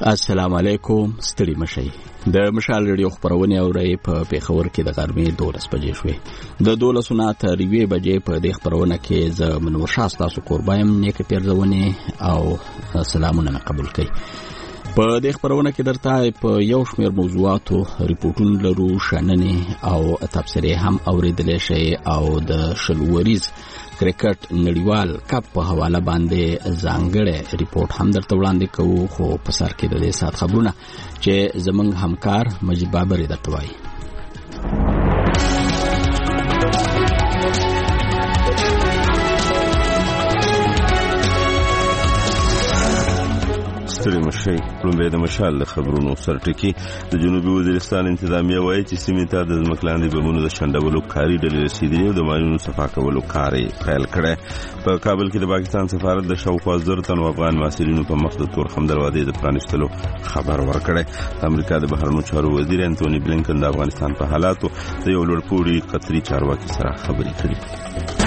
السلام علیکم. ستړي مشئ. د مشال ریډیو خبرونه اورئ په پیښور کې د غرمې 12 بجې شوې. د 12 نه تر 2 بجې په دې خبرونه کې ز منور شاه تاسو قربایم نیک پیرزونه او سلامونه قبول کړئ. په دې خبرونه کې درته په یو شمېر موضوعاتو ریپورتونه لرو، شننې او تبصرې هم اوریدل شي او د شلوریز کرکټ نړیوال کپ په حواله باندې ځانګړی ریپورت هم درته وړاندې کوو. خو په سر کې د دې سات خبرونه چې زمونږ همکار مجید بابر درته وایي. ستړي مشئ. لومړی د مشال د خبرونو سرټکی. د جنوبي وزیرستان انتظامیه وایي چې سیمې ته د ځمکلاندې بمونو د شنډولو کاري ډلې رسیدلې او د ماینونو صفا کولو کار یې پیل کړی. په کابل کې د پاکستان سفارت د شاوخوا 1000 تنو افغان محصلینو په مخ د تورخم دروازې د پرانیستلو خبر ورکړی. د امریکا د بهرنیو چارو وزیر انټونی بلینکن د افغانستان په حالاتو د یو لوړپوړي قطري چارواکي سره خبرې کړې.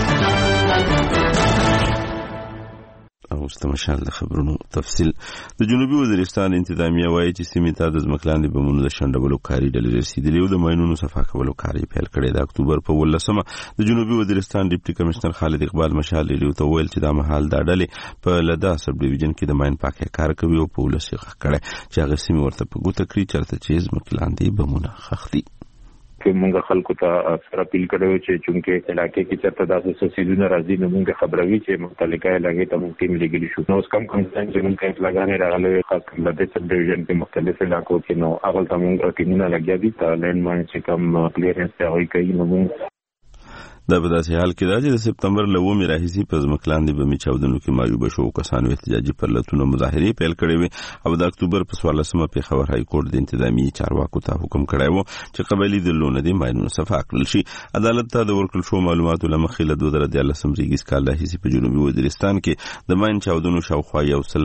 اوس د مشال د خبرونو تفصیل. د جنوبي وزیرستان انتظامیه وایي چې سیمې ته د ځمکلاندې بمونو د شنډولو کاري ډلې رسیدلې او د ماینونو صفا کولو کار یې پیل کړی. د اکتوبر په 18 د جنوبي وزیرستان ډیپټي کمشنر خالد اقبال مشال لیدو ته ویل چې دا مهال دا ډلې په لدا سب ډیویژن کې د ماین پاکي کار کوي او په ولسی غږ کړي چې هغه سیمې ورته په ګوته کړی چرته چې ځمکلاندې بمونه خښتي. که مونږ خلکو ته سره اپیل کړو چې چونکه علاقې کې چرته داسې سیزونه راځي نو مونږ خبروي چې مختلفه علاقې ته مونږ ټیم لګیلی شو. نو کم چې مونږ لګانې راغلي خاص کر د سب ډیویژن کې مختلف علاقو کې نو هغه ته مونږ ټیمونه لګیا دي ته لین ماین چې کم کلیرنس ته وایي کوي. نو مونږ دا په داسې حال کې دا چې د سپتمبر له 9 راهیسې په ځمکلاندې بمي چاودنو کې معیوب شو کسانو احتجاجي پرلتونو مظاهرې پیل کړې وې او د اکتوبر په 14مه پیښور های کورټ د انتظامی چارواکو ته حکم کړی و چې قبایلي دلونه د ماینونو صفا کړل شي. عدالت ته د ورکړل شو معلوماتو لمخې له 2013 ریګیس کال راهیسې په جنوبي وزیرستان کې د ماین چاودنو شاوخوا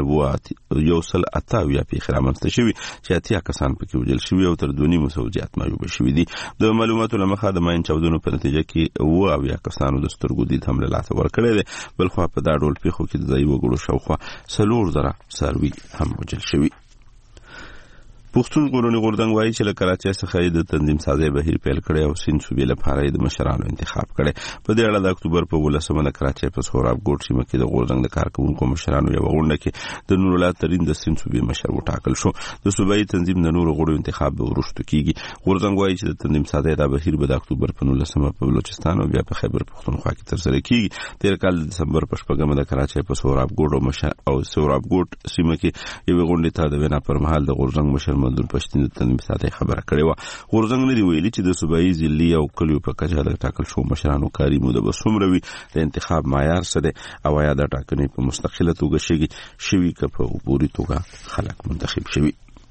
128 پیښې رامنځته شوي چې 80 کسان پکې وژل شوي او تر 2.5 زیات معیوب شوي دي. د معلوماتو لمخې د ماین چاودنو په نتیجه کې او یا کسانو د سترګو دید هم له لاسه ورکړی دی. بلخوا په دا ډول پیښو کې د ځایي وګړو شاوخوا 4,000 څاروي هم وژل شوي. پښتون غورونی غوردنګ وایي چې له کراچۍ څخه د تنظیم سازي بهیر پیل کړي او سین صوبې لپاره د مشرانو انتخاب کړي. په دې اړه د اکتوبر په 18 د کراچۍ په سوراب ګوټ سیمه کې د غوردنګ د کارکونکو مشرانو یو غونډه کې د نور الله ترين د سین صوبې مشر وټاکل شو. د صوبایي تنظیم د نور غړو انتخاب به ورشته کیږي. غوردنګ وایي چې د تنظیم سازي د بهیر به د اکتوبر په 19 په بلوچستان او بیا په خیبر پختونخوا کې ترسره کیږي. تیر کال د دسمبر په 4 د کراچۍ په سوراب ګوټ مشر او سوراب ګوټ سیمه کې یو غونډه ته د وینا پر مهال د غوردنګ مشر مندون پښتون مثاله خبره کړې و. غورځنګ لري ویلي چې د صوبایي ضلعي او کلیو په کچه د ټاکل شو مشرانو کاری موده به څومره وي، د انتخاب معیار څه دی او یا د ټاکنې په مستقله توګه شوي که په عبوري توګه خلک منتخب شوي.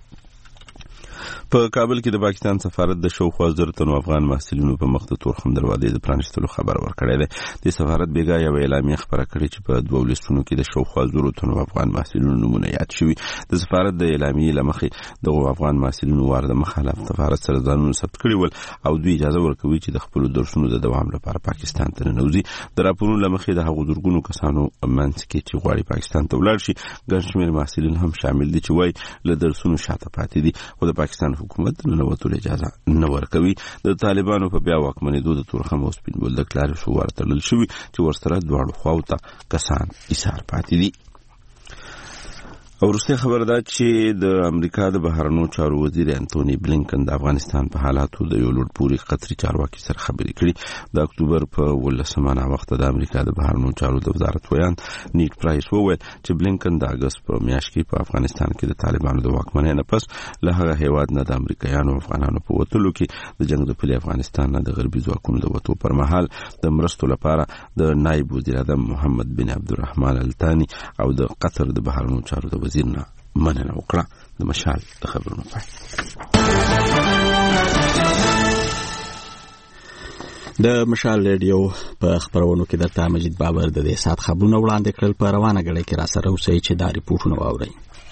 په کابل کې د پاکستان سفارت د شاوخوا 1000 تنو افغان محصلینو په مخ د تورخم دروازې د پرانیستلو خبر ورکړی دی. د سفارت بیګا یو اعلامیه خبره کړې چې په 2 لیستونو کې د شاوخوا 1000 تنو افغان محصلینو نومونه یاد شوي. د سفارت د اعلامیې لمخې د افغان محصلینو وارد مخالف سفارت سره ځانونه ثبت کړي ول او دوی اجازه ورکوي چې د خپل درسونو د دوام لپاره پاکستان ته ننوځي. د راپورونو لمخې د هغو درګونو کسانو منځ کې چې غواړي پاکستان ته ولاړ شي ګڼ شمېر محصلین هم شامل دي چې وایي له درسونو شاته پاتې دي خو د پاکستان حکومت د ننوتلو اجازه نه ورکوي. د طالبانو په بیا واکمنېدو د تورخم او سپین بولدک لارې شو ورتړل شوي چې ورسره دواړو خواو ته کسان ایثار پاتې دي. او وروسته خبره ده چې د امریکا د بهرنیو چارو وزیر انټونی بلینکن د افغانستان په حالاتو د یو لوړپوړي قطري چارواکي سره خبرې کړي. د اکتوبر په 18 وخت د امریکا د بهرنیو چارو د وزارت ویان نیټ پرایس وویل چې بلینکن د اگست په میاشت کې په افغانستان کې د طالبانو د واکمنۍ نه پس له هغه هیواد نه د امریکایانو او افغانانو په وتلو کې د جنگ د پلي افغانستان نه د غربي ځواکونو د وتو پر مهال د مرستو لپاره د نائب وزیر اعظم محمد بن عبدالرحمن الثاني او د قطر د بهرنیو چارو د وزیر نه مننه وکړه. د مشال د خبرونو پای. د مشال ریډیو په خبرونو کې درته مجید بابر د دې سات خبرونه وړاندې کړل. په روانه غړي کې را سره اوسئ چې دا ریپورتونه واورئ.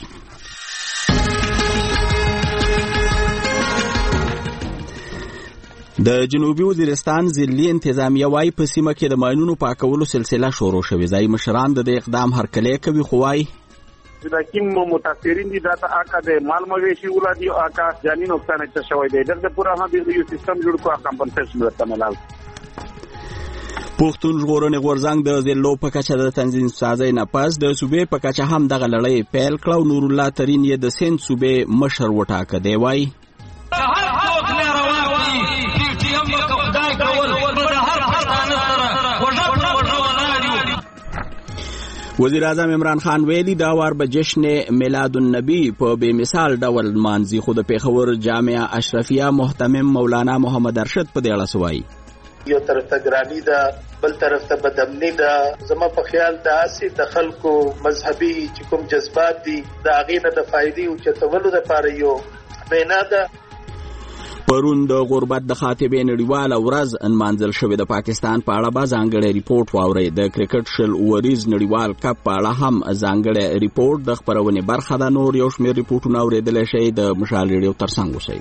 د جنوبي وزیرستان ضلعي انتظامیه وايي په سیمه کې د ماینونو پاکولو سلسله شروع شوې. ځای مشران د اقدام هرکلی کوي خو وايي دا کوم متاثرین دي دا آکا د مال مویشي ولادي او آکا جاني نقصان ته شوی دی د پوره هم یو سیستم جوړ کو کمپنسیشن ورته ملال پښتون ژغورنې غورځنګ د ضلعو په کچه د تنظیم سازۍ نه پس د صوبې په کچه هم دغه لړۍ پیل کړه او نور الله ترین یې د سند صوبې مشر وټاکه دی وایي وزیر اعظم عمران خان ویلي دا وار به جشن میلاد النبی په بے مثال ډول مانځي خو د پیښور جامعه اشرفیه محتمم مولانا محمد ارشد په دې اړه سوایي یو طرف ته ګرانی ده بل طرف ته بدامنی ده زما په خیال د اسی د خلکو مذهبي چې کوم جذبات دي د اغینه د فائدې او چتولو لپاره یو مینا ده پرون د غربت د خاطبې نړیواله ورځ انمانځل شوې د پاکستان په اړه به ځانګړی ریپورت واورئ د کرکټ شل اوریز نړیوال کپ په اړه هم ځانګړی ریپورت د خپرونې برخه ده نور یو شمېر ریپورټونه اورېدلی شئ د مشال ریډیو ترڅنګ اوسئ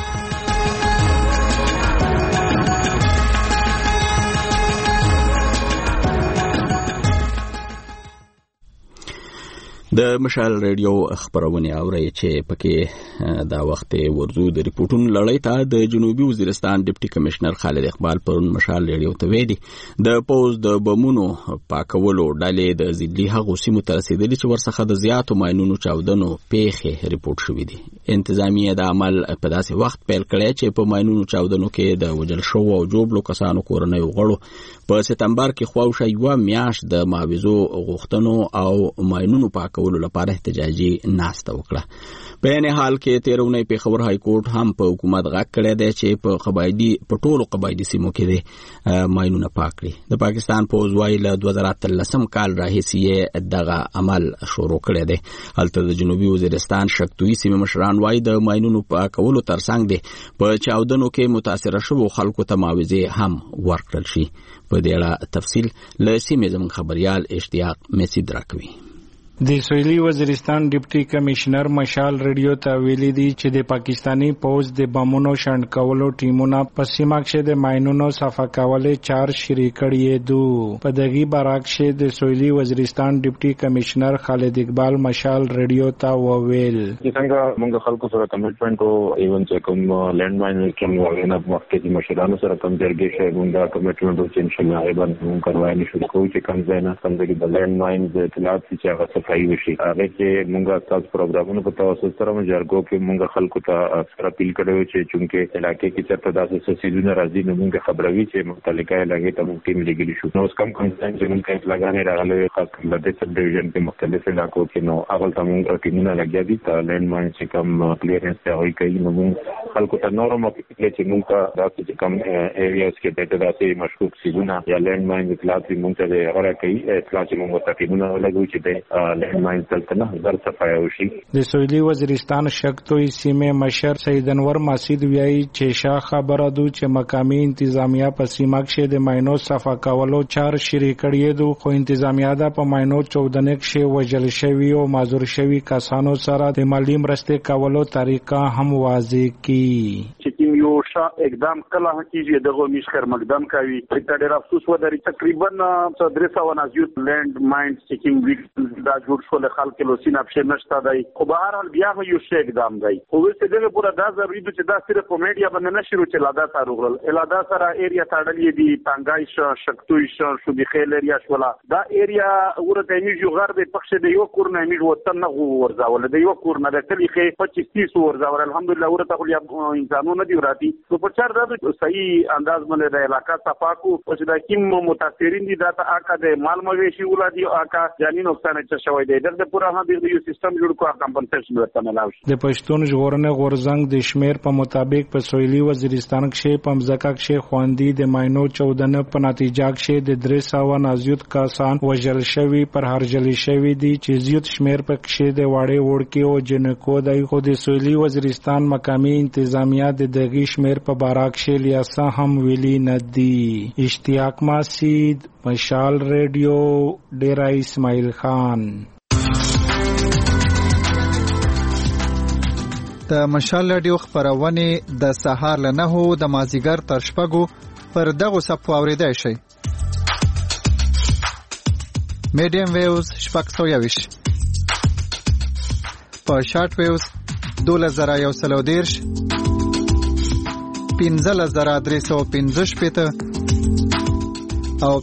د مشال ریډیو خبرونه اوري چې پکې دا وخت ورزو د ریپورتونو لړۍ ته د جنوبي وزیرستان ډیپټي کمشنر خالد اقبال پرون مشال ریډیو ته ویلي د پوز د بمونو پاکولو ډلې د ضلعي هغو سیمو ته رسیدلي چې ورڅخه د زیاتو ماینونو چاودنو پیښې ریپورت شوې دي انتظامیه د عمل په داسې وخت پیل کړی چې په ماینونو چاودنو کې د وجل شو او جوړو کسانو کورنۍ غړو په سپتمبر کې خواوشه یو میاشت د معاوضو غوښتنو او ماینونو پاکولو لپاره احتجاجي ناسته وکړه په عین حال کې تیرونی پیښور های کورټ هم په حکومت غږ کړی دی چې په ټولو قبایلي سیمو کې ماینونه پاک کړي د پاکستان پوځ وايي له 2013 کال راهیسې دغه عمل شروع کړی دی هلته د جنوبي وزیرستان شکتوي سیمې مشران وايي د ماینونو پاکولو ترڅنګ دی په چاودنو کې متاثره شوو خلکو ته معاوضې هم ورکړل شي په دې اړه تفصیل له سیمې زموږ خبريال اشتیاق میسید راکوي د سویلي وزیرستان ډیپټي کمشنر مشال ریډیو ته ویلي دي چې د پاکستانی پوز د بمونو شنډ کولو ټیمونو په سیمه کې د ماینونو صفا کولې 4 شریک کړي دو په دغه برعکس د سویلي وزیرستان ډیپټي کمشنر خالد اقبال مشال ریډیو ته وویل څنګه موږ خلکو سره کمټمنټ او ایون چې کوم لینډ ماین کې موږ نه وخت کې مشرانو سره کوم ځای کې موږ کمټمنټ او چې انشاء الله موږ کاروای نشو کوو چې کوم ځای نه څنګه د لینډ ماین د اطلاعات چې هغه صفائی وشي هغه کې موږ تاسو پروګرامونو په توسط سره مجرګو کې موږ خلکو ته سره اپیل کړو چې چونکه علاقې کې چرته داسې سیزونه راځي نو موږ خبروي چې مختلفه علاقې ته موږ ټیم لګیلی شو نو کم کنسرن چې موږ کې لګانې راغلي خاص کر د سب ډیویژن کې مختلف علاقو کې نو هغه ته موږ ټیمونه لګیا دي ته لینډ ماین چې کم کلیئرنس ته وایي کوي نو موږ خلکو ته نورم چې موږ داسې کم ایریاز کې د داسې مشکوک سیزونه یا لینډ ماین اطلاعات موږ ته غوړه کوي اطلاع چې موږ ته ټیمونه لګوي چې د سویلي وزیرستان شکتوي سیمې مشر سید انور مسعود ویایي چې شاه خبره دو چې مقامي انتظامیه په سیمه کې د ماینو صفا کولو 4 شریک کړي دو خو انتظامیه دا په ماینو 14 کې وجل شوی او معذور شوی کسانو سره د مالی مرستې کولو طریقه هم واضح کی چې یو شاه اقدام کله کیږي دغه مشخر مقدم کوي چې ډېر افسوس ودري تقریبا 300 نازیوت لینډ ماینز چې کوم دا جوړ شو له خلک له سینې په نشته دی خو به هر حال بیا یو شی اقدام دی خو څه دغه پورا دا ضروري چې دا صرف په میډیا باندې نشرو چې لادا تاروغل الادا سره ایریا تاړلې دي تانګای شکتوي شو د خیل ایریا شولا دا ایریا ورته نیجو غرب پښه د یو کور نه نیجو وطن نه ورځاول د یو کور نه د تلیخه 25 ورځاول الحمدلله ورته خو انسانونه دی وراتي نو په چار دا صحیح انداز باندې د علاقہ صفاکو او چې دا کوم متاثرین دي دا آکا د مال مویشي ولادي آکا جاني نقصان ته شوی دی د پوره هم یو سیستم جوړ کو کمپنسیشن ورته ملاوي د پښتون ژغورنې غورځنګ د شمیر په مطابق په سویلي وزیرستان کې په مزکه کې خواندي د ماینو 14 په نتیجه کې د 300 نازیوت کسان وژل شوی پر هرجلی شوی دي چې زیات شمیر په کې د واړې وړکي او جنکو د خو د سویلي وزیرستان مقامي انتظامیه د دغه شمیر په باراک کې لیاسا هم ویلي ندي اشتیاق مسعود مشال ریډیو ډیرا اسماعیل خان د مشال ریډیو خبرونه د سهار له 9 د مازیګر تر شپږو پر دغه صفحه اوریدای شئ میډیم ویوز شپږ 120 په شارټ ویوز 12130 15315 او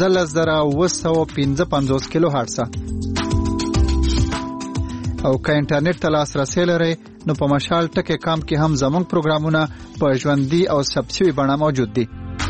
15955 کیلو هرتز. او که انټرنیټ ته لاسرسی لرئ نو په مشال ټکی کام کې هم زموږ پروګرامونه په ژوندۍ او ثبت شوي بڼه موجود دي.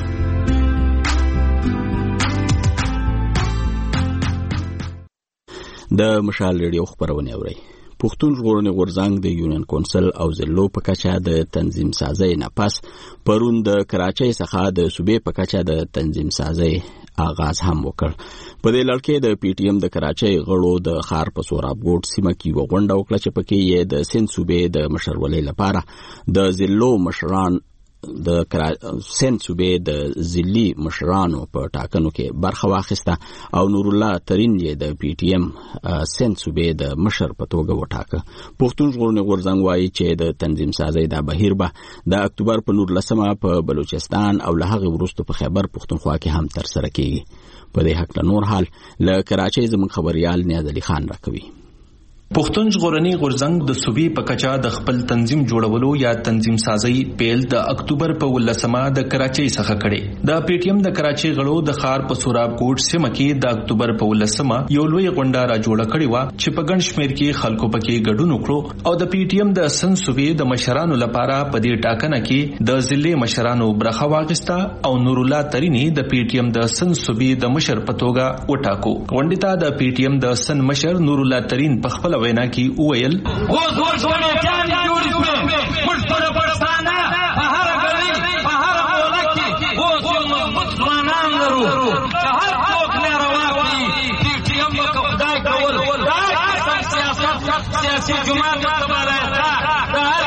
د مشال ریډیو خبرونه اورئ. پښتون ژغورنې غورځنګ د یونین کونسل او ضلعو په کچه د تنظیم سازۍ نه پس پرون د کراچۍ څخه د صوبې په کچه د تنظیم سازۍ آغاز هم وکړ. په دې لړ کې د پی ټی ایم د کراچۍ غړو د ښار په سورابګوټ سیمه کې یوه غونډه وکړه چې پکې یې د سند صوبې د مشرولۍ لپاره د ضلعو مشران د سند صوبې د ضلعي مشرانو په ټاکنو کې برخه واخیسته او نور الله ترین یې د پی ټی ایم سند صوبې د مشر په توګه وټاکه. پښتون ژغورنې غورځنګ وایي چې د تنظیم سازۍ دا بهیر به د اکتوبر په 19 په بلوچستان او له هغې وروسته په خیبر پښتونخوا کې هم ترسره کیږي. په دې هکله نور حال له کراچۍ زموږ خبریال نیاز علي خان راکوي. پښتون ژغورنې غورځنګ د صوبې په کچه د خپل تنظیم جوړولو یا تنظیم سازۍ پیل د اکتوبر په 19 د کراچۍ څخه کړي. د پی ټی ایم د کراچۍ غړو د ښار په سورابګوټ سیمه کې د اکتوبر په 19 یو لوی غونډه را جوړه کړې و چې په ګڼ شمېر کې خلکو پکې ګډون وکړو او د پی ټی ایم د سند صوبې د مشرانو لپاره په دې ټاکنه کې د ضلعي مشرانو برخه واخیسته او نور الله ترینی د پی ټی ایم د سند صوبې د مشر په توګه وټاکو. غونډې ته د پی ټی ایم د سند مشر نور الله ترین په خپل وینا کې وویل اوس ورځونه ټیم جوړ شو موږ پر پښتانه په هر غلي په هر موله کې اوس مضبوط ځوانان لرو چې هر څوک نه راوړي پی ټی ایم په خدای کول دا سیاسي جماعت ته راځي دا هر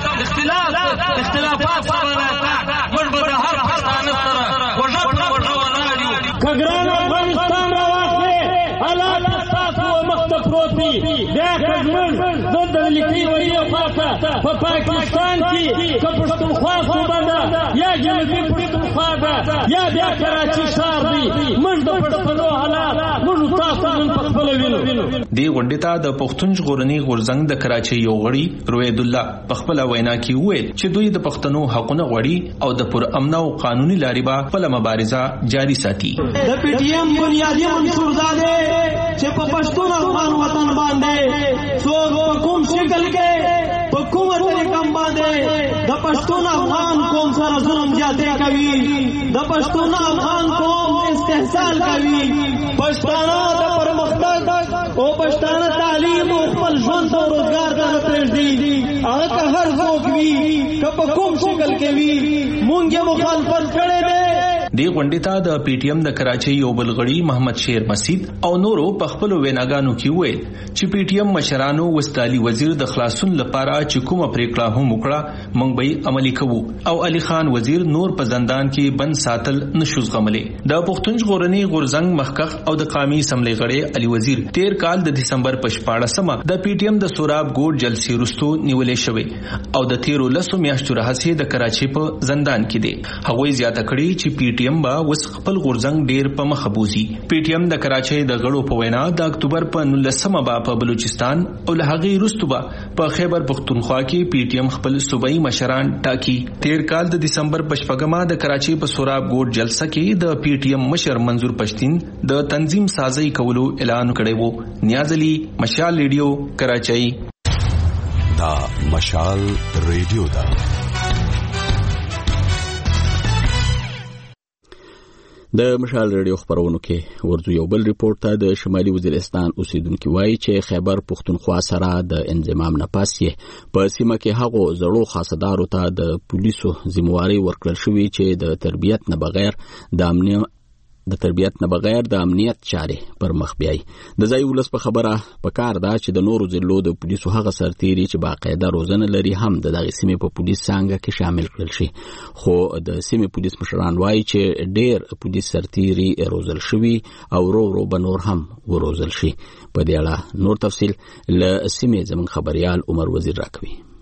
اختلافات سره راځي موږ به هر پښتانه سره وژه ولاړو کګران افغانستان راوځي حالات تاسو مخته پروت دي بیا کډمن زود لیکي وری خاصه په پاکستان کې پښتونخوا صوبه ده یا جنوبي پښتونخوا ده یا بیا کراچي ښار دی موږ د پښتنو حالات موږ تاسو نن په خپل وینو. دی غونډې ته د پښتون ژغورنې غورځنګ د کراچۍ یو غړي روید الله په خپل وینا کې وویل چې دوی د پښتنو حقونه غواړي او د پر امن او قانوني لارې به خپل مبارزه جاري ساتي. د پی ټی ایم بنیادی عنصر دا دی چې په پښتون افغان وطن باندې څوک په کوم شکل کې په کومه طریقه باندې د پښتون افغان قوم سره ظلم زیاتې کوي د پښتون افغان قوم استحصال کوي پښتانه د پرمختګ او پښتانه تعلیم او خپل ژوند او روزګار ته پرېږدي هغه هر څوک وي که په کوم شکل کې وي مونږ یې مخالفت کړی دی. دی غونډې ته د پی ټی ایم د کراچۍ یو بل غړي محمد شیر مسید او نورو په خپل ویناګانو کې وویل چې پی ټی ایم مشرانو وستالي وزیر د خلاصون لپاره چې کومه پریکړه هم وکړه موږ به عملي کوو او علي خان وزیر نور په زندان کې بند ساتل نشو زغملې. د پښتون ژغورنې غورځنګ مخکخ او د قومي اسمبلی غړي علي وزیر 13 کال د دسمبر په 14مه د پی ټی ایم د سورابګوټ جلسې وروسته نیولې شوې او د 13 میاشتو راهیسې د کراچۍ په زندان کې دي. هغه زیاته کړي چې پی ټی ایم با وس خپل غورځنګ ډیر په مخه بوزي. پی ټی ایم د کراچۍ د غړو په وینا د اکتوبر په 19 با په بلوچستان او له هغې وروسته با په خیبر پښتونخوا کې پی ټی ایم خپل صوبایي مشران ټاکي. 13 کال د دسمبر په 14مه د کراچۍ په سورابګوټ جلسه کې د پی ټی ایم مشر منظور پښتين د تنظیم سازۍ کولو اعلان کړی وو. نیاز علي، مشال ریډیو، کراچۍ. دا مشال ریډیو دا د مشال ریډیو خبرونو کې ورځو یو بل ریپورت ته د شمالي وزیرستان اوسیدونکو وایي چې خیبر پښتونخوا سره د انضمام نه پس یې په سیمه کې هغو زړو خاصدارو ته د پولیسو ذمہواری ورکړل شوې چې د تربیت نه بغیر د امنیت چارې پر مخ بیاي. د ځای ولس په خبره پکار ده چې د نورو ضلعو د پولیسو هغه سرتیري چې باقاعده روزنه لري هم د دغه سیمې په پولیس څنګه کې شامل کړل شي. خو د سیمې پولیس مشران وایي چې ډېر پولیس سرتیري روزل شوي او ورو به نور هم وروزل شي. په دې اړه نور تفصیل له سیمې زموږ خبريال عمر وزیر راکوي.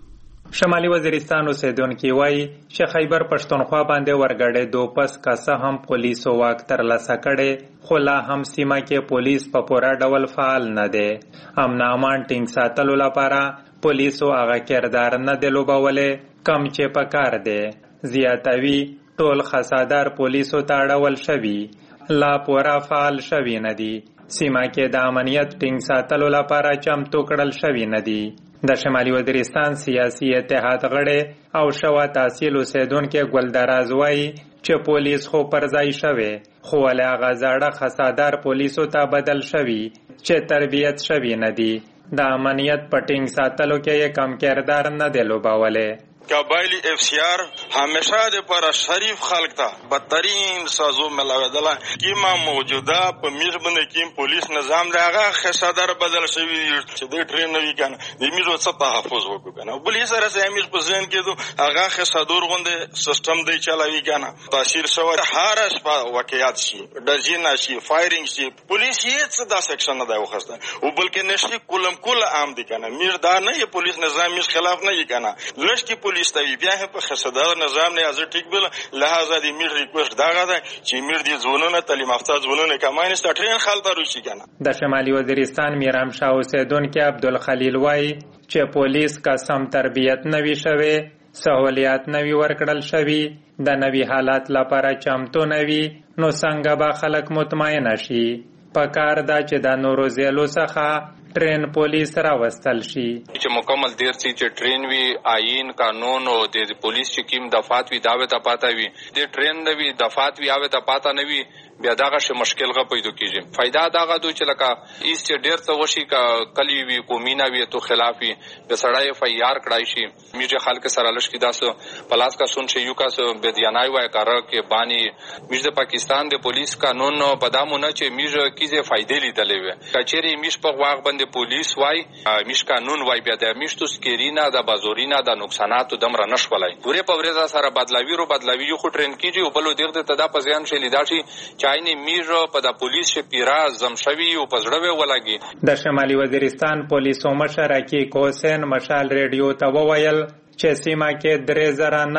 شمالي وزیرستان اوسیدونکي وایي چې خیبر پښتونخوا باندې ورګړې پس که هم پولیسو واک ترلاسه کړي خو لا هم سیمه کې پولیس په پوره ډول فعال نه دی. امن امان ټینګ ساتلو لپاره پولیسو هغه کردار نه دی لوبولی کم چې په کار دی. زیاتوي ټول خسادار پولیسو ته اړول شوي لا پوره فعال شوي نه دي. سیمه کې د امنیت ټینګ ساتلو لپاره چمتو کړل شوي نه دي. د شمالي وزیرستان سیاسي اتحاد غړی او شوا تحصیل اوسیدونکي ګلدراز وایي چې پولیس خو پر ځای شوی خو ولې هغه زاړه خسادار پولیسو ته بدل شوي چې تربیت شوي نه دي. د امنیت په ټینګ ساتلو کې یې کم کردار نه دی لوبولی. قبایلی افسیار همیشه د پر شریف خلق ته بدترین سازو ملاویدله که ما موجوده په میز باندې کې پولیس نظام د هغه خسادر بدل شوي چې د ټرین نوي کنه د میز څخه تحفظ وکړو کنه بل یې سره سه میز په ځین کې دو هغه خسادور غونډه سیستم دی چلاوي کنه تاثیر شو هر شپه واقعیت شي دزینا شي فایرینګ شي پولیس هیڅ دا سیکشن نه دی وخسته او بلکې نشي کول عام دي کنه میر دا نه پولیس نظام میز خلاف نه یې کنه لږ کې استوي بیا په خسادار نظام نه از ټیک بل لہذا د میر ریکوست داغه ده چې میر دي زونونه تعلیم یافته زونونه کماین سټرین خلک روشي کنه. د شمالي وزیرستان میرام شاه اوسیدونکي عبدالخلیل وایي چې پولیس قسم تربیت نوي شوی سہولیات نوي ورکړل شوي د نوي حالات لپاره چمتو نوي نو څنګه به خلک مطمئن شي. پکار دا چې د نورو زیلو څخه ټرین پولیس راوستل شي چې مکمل دیر سي چې ټرین وی آئین قانون او د پولیس چې کیم دفعات وی داوه ته پاتا وی د ټرین نوی دفعات وی اوه ته پاتا نوی بیا داغه ش مشکل غو پیدا کیږي. فائدہ داغه دوی چې لکه ایس چې ډیر څه وشي کا کلی وی کومینا وی تو خلافي د سړای فیار کړای شي میجه خلک سره لش کی داسو پلاس کا سن شي یو کا سو بدیانای وای کار کې بانی میجه پاکستان د پولیس قانون په دامونه چې میجه کیزه فائدې لیدلې وي کچېری میش په واغ باندې پولیس وای میش قانون وای بیا د میشتو سکرینا د بازورینا د نقصانات دمر نشولای پوره په ورځ سره بدلاوی خو ټرین کیږي او بل ډیر ته دا پزیان شي لیداشي چاینه میجو په د پولیس پیرا زمشوي او پزړوي ولګي. د شمالي وزیرستان پولیسو مشر حقیق حسین مشال ریډیو ته وویل چې سیمه کې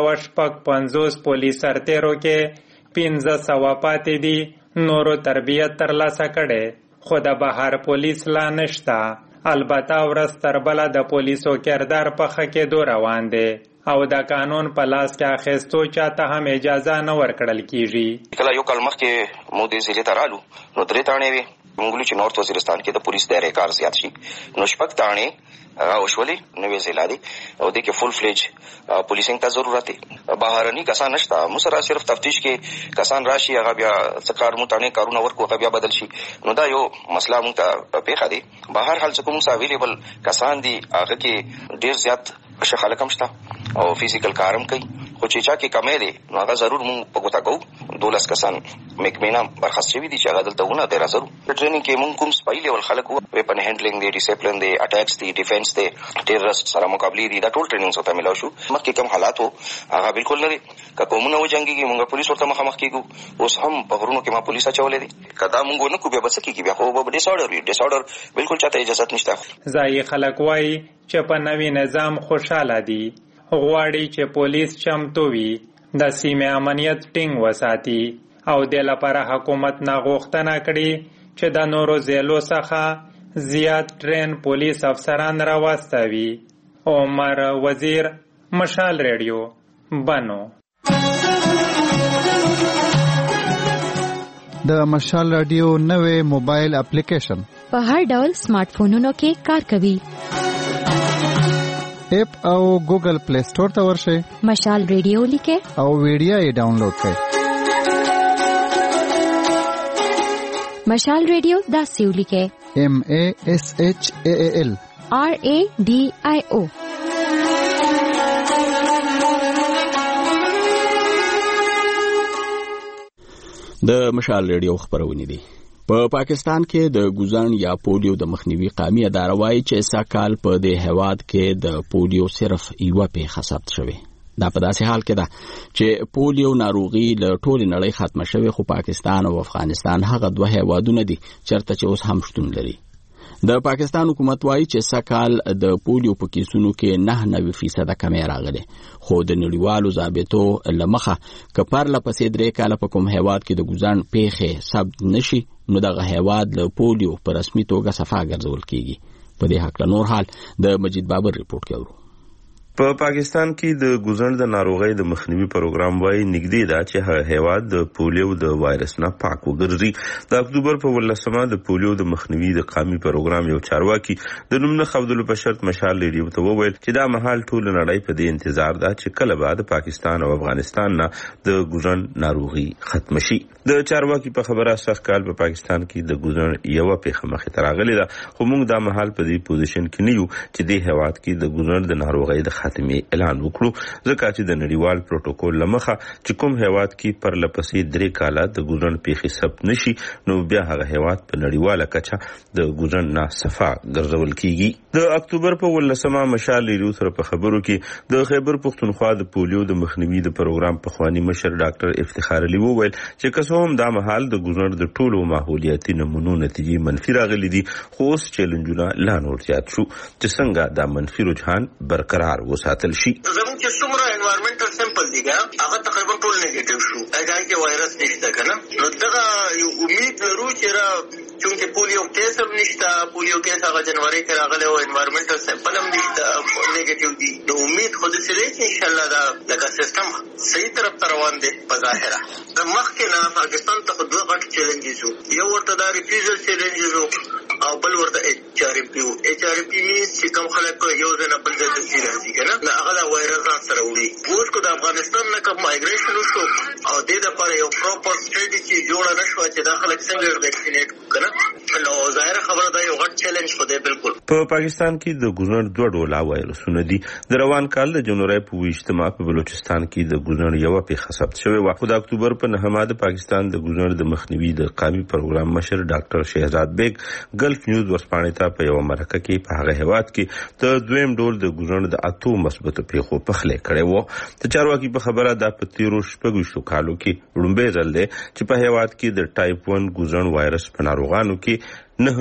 3950 پولیس سرتیرو کې 1500 پاتې دي نورو تربیت ترلاسه کړي خو د بهر پولیس لا نشتا. البته ورځ تر بله د پولیسو کردار په ښه کېدو روان دی او د قانون په لاس کې اخیستو چاته هم اجازه نه ورکړل کیږي. کله یو کال مخکې مو د ضلع ته رالو نو درې تاڼې وي مونږ چې نورث وزیرستان کې د پولیس دایره کار زیات شي نو شپږ تاڼې هغه وشولې نوې ضلع دي او د کې فل فلیج پولیسینګ ته ضرورت دی. بهرني کسان نشته مو سره صرف تفتیش کې کسان راشي هغه بیا څه کار مو تاڼې کارونه ورکو هغه بیا بدل شي نو دا یو مسله مونږ ته پیښه دي. بهر حال څه کوم اویلیبل کسان دي هغه کې ډیر زیات خلک هم شته او فزیکل کارم کوي خو چې چا کې کمې دي نو هغه ضرور مونږ په ګوته کوو 12 کسان مکمینا برخاست شوي دي چې هغه دلته ونه دی راځو. په ټریننګ کې مونږ کوم سپای لیول خلک وو ویپن هینډلینګ دی ډیسپلین دی اٹیکس دی ډیفنس دی ټیررست سره مقابله دي دا ټول ټریننګ څخه ملاو شو. مخکې کوم حالات وو هغه بالکل نه دي که کومونه و جنگي مونږ پولیس ورته مخامخ کیږو اوس هم په غرونو کې ما پولیس اچولې دي کدا مونږ نه کو بیا بس کیږي بیا خو به ډیسارډر بالکل چاته اجازه نشته. ځای خلک وایي چې په نوي نظام خوشاله دي غواړي چې پولیس چمتو وي د سیمې امنیت ټینګ وساتي او د لپاره حکومت نه غوښتنه کړي چې د نورو ضلعو څخه زیات ټرین پولیس افسران راوستوي. عمر وزیر مشال ریډیو بنو. د مشال رادیو نوې موبایل اپلیکیشن په هر ډول سمارټ فونونو کې کار کوي. اپ او ګوګل پلی سٹور ته ورشئ مشال ریډیو لیکه او ویډیو یې ډاونلوډ کړئ. مشال ریډیو دا سیو لیکه MASHAAL RADIO. د مشال ریډیو خبرونه دي. په پاکستان کې د ګوزن یا پولیو د مخنیوي قومي اداره وايي چې ساکال په د هواد کې د پولیو صرف یو پیښه ثبت شوه. دا په داسې حال کې ده چې پولیو ناروغي له ټولې نړۍ ختمه شوه خو پاکستان او افغانستان هغه دوه هیوادونه دي چېرته چې اوس هم شتون لري. د پاکستان حکومت وایي چې سکهال د پولیو په کیسونو کې 99% کمی راغلی، خو د نړیوالو ضابطو لمخه کپر لپسې 3 کاله په کوم هیواد کې د ګوزن پیښې ثبت نشي نو دغه هیواد له پولیو په رسمي توګه صفا ګرځول کیږي. په دې حق نور حال د مجید بابر رپورټ کوي. په پاکستان کې د ګوزن د ناروغۍ د مخنیوي پروګرام وايي نږدې دا چې هغه هیواد د پولیو د وایرس نه پاک وګرځي. د اکتوبر په 18مه د پولیو د مخنیوي د قومي پروګرام یو چارواکي د نوم نه خودلو په شرط مشال ریډیو ته وویل چې دا مهال ټول نړۍ په دې انتظار ده چې کله بعد پاکستان او افغانستان نه د ګوزن ناروغي ختم شي. د چارواکي په خبره سخکال په پاکستان کې د ګوزن یو پیښه مخې ته راغلې ده، خو موږ دا مهال په دې پوزیشن کې نه یو چې د هیواد کې د ګوزن د ناروغۍ د خاتمه اعلان وکړو، ځکه چې د نړیوال پروتوکول لمخه چې کوم هیواد کې پر لپسې 3 کاله د ګوزن پیښې ثبت نشي نو بیا هغه هیواد په نړیواله کچه د ګوزن نه صفا ګرځول کیږي. د اکتوبر په 18مه مشال ریډیو سره په خبرو کې د خیبر پختونخوا د پولیو د مخنیوي د پروګرام پخوانی مشر ډاکټر افتخار علي وویل چې که هم دا مهال د ګوزن د ټولو ماحولیاتي نمونو نتیجې منفي راغلي دي، خو اوس چیلنجونه لا نور زیات شو چې څنګه دا منفي رجحان برقرار وساتل شي. زموږ چې څومره انوایرمنټل سیمپل دي هغه تقریبا ټول نیگیټیو شو، هغه کې وایرس نشته کنه. نو دا یو امید لرو چې چونکه پولیو کیس هم نشته، پولیو کیس هغه جنوري کې راغلی او انوایرمنټل سیمپل هم نشته، نیگیټیو دي. نو امید خو دې چې ان شاء الله دا لکه سیستم صحیح طرف ته روان دی. په ظاهره د مخکې نه پاکستان ته دوه غټ چیلنجز وو، یو ورته دا ریفیوزل چیلنجز وو او بل ورته HRP وو. HRP مینس چې کوم خلک یو ځای نه بل ځای ته راځي کنه، دا هغه د وایرس سره وړي. اوس کو د افغانستان نه کوم مایګریشن وشو او د دې لپاره یو پراپر سټریټجی جوړه نشو چې دا خلک څنګه ویکسینیټ کړي. نو ظاهر خبره دا یو غټ چیلنج خو دی. بالکل په پاکستان کې د ګوزن 2 ډوله وایرسونه دي. د روان کال د جنوري په 20مه په بلوچستان کې د ګوزن یو پیښه ثبت شوې و، خو د اکتوبر په 9مه د پاکستان د ګوزن د مخنیوي د قومي پروګرام مشر ډاکټر شهزاد بیگ ګلف نیوز ورسپانې ته په یو مرکه کې په هغه هیواد کې د دویم ډول د ګوزن د 8 مثبتو پیښو پخلی کړی و. د چارواکي په خبره دا په 13 کالو کې وړاندې ځل دی چې په هیواد کې د ټایپ 1 ګوزن وایرس په ناروغانو کې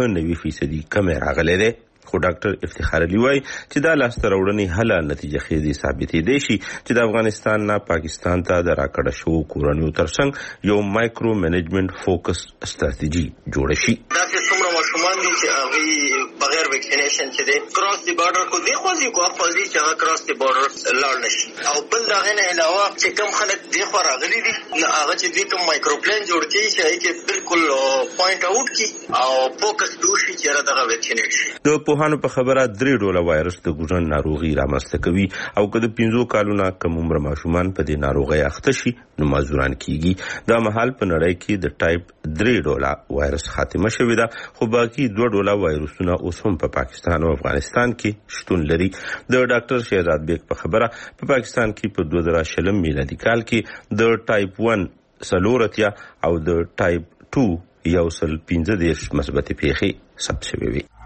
99% کمی راغلی دی. خو ډاکټر افتخار علي وایي چې دا لاسته راوړنې هله نتیجه خیزي ثابتې دی شي چې د افغانستان نه پاکستان ته د راکړه شو کورنیو ترڅنګ یو مایکرو منیجمنت فوکس ستراتیژي جوړه شي. دا چې څومره ماشومان دي چې هغه بغیر ویکسینیشن چې دی کراس دی بارډر کو دی خوځي کو افضل چې هغه کراس دی بارډر لاړ نشي. او بل دا غنه علاوه چې کم خلک دی خو راغلي دي هغه چې دی کوم مایکرو پلان جوړ کړي چې هغه بالکل پوینټ اوټ کی او فوکس دوشي چې را دغه ویکسینیټ شي. د پوهانو په خبره 3 ډوله وایرس د ګوزن ناروغي رامنځته کوي او که د 15 کالونو کم عمر ماشومان په دې ناروغي اخته شي نو معذوران کیږي. دا مهال په نړۍ کې د ټایپ 3 ډوله وایرس خاتمه شوې ده، خو باقي 2 ډوله وایرسونه اوس هم په پاکستان او افغانستان کې شتون لري. د ډاکټر شهزاد بیگ په خبره په پاکستان کې په 2020 میلادي کال کې د ټایپ 1 سلورتیا او د ټایپ 2 یو سل 15 مثبتې پیښې ثبت شوې وي.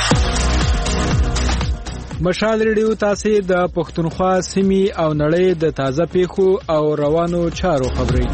مشال ریډیو تاسو د پښتونخوا سیمې او نړۍ د تازه پیښو او روانو چارو خبري.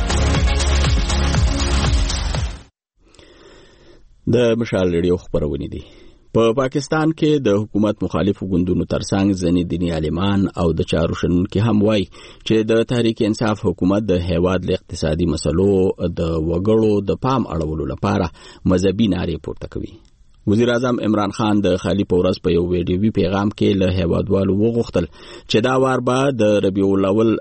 د مشال ریډیو خبرونه دي. په پاکستان کې د حکومت مخالفو ګوندونو ترڅنګ ځینې دیني عالمان او د چارو شنونکو هم وایي چې د تحریک انصاف حکومت د هیواد له اقتصادي مسلو د وګړو د پام اړولو لپاره مذهبي نارې پورته کوي. وزیر اعظم عمران خان د خالی پورس په یو ویډیوي پیغام کې له هیوادوالو وغوښتل چې دا وار به د ربیع الاول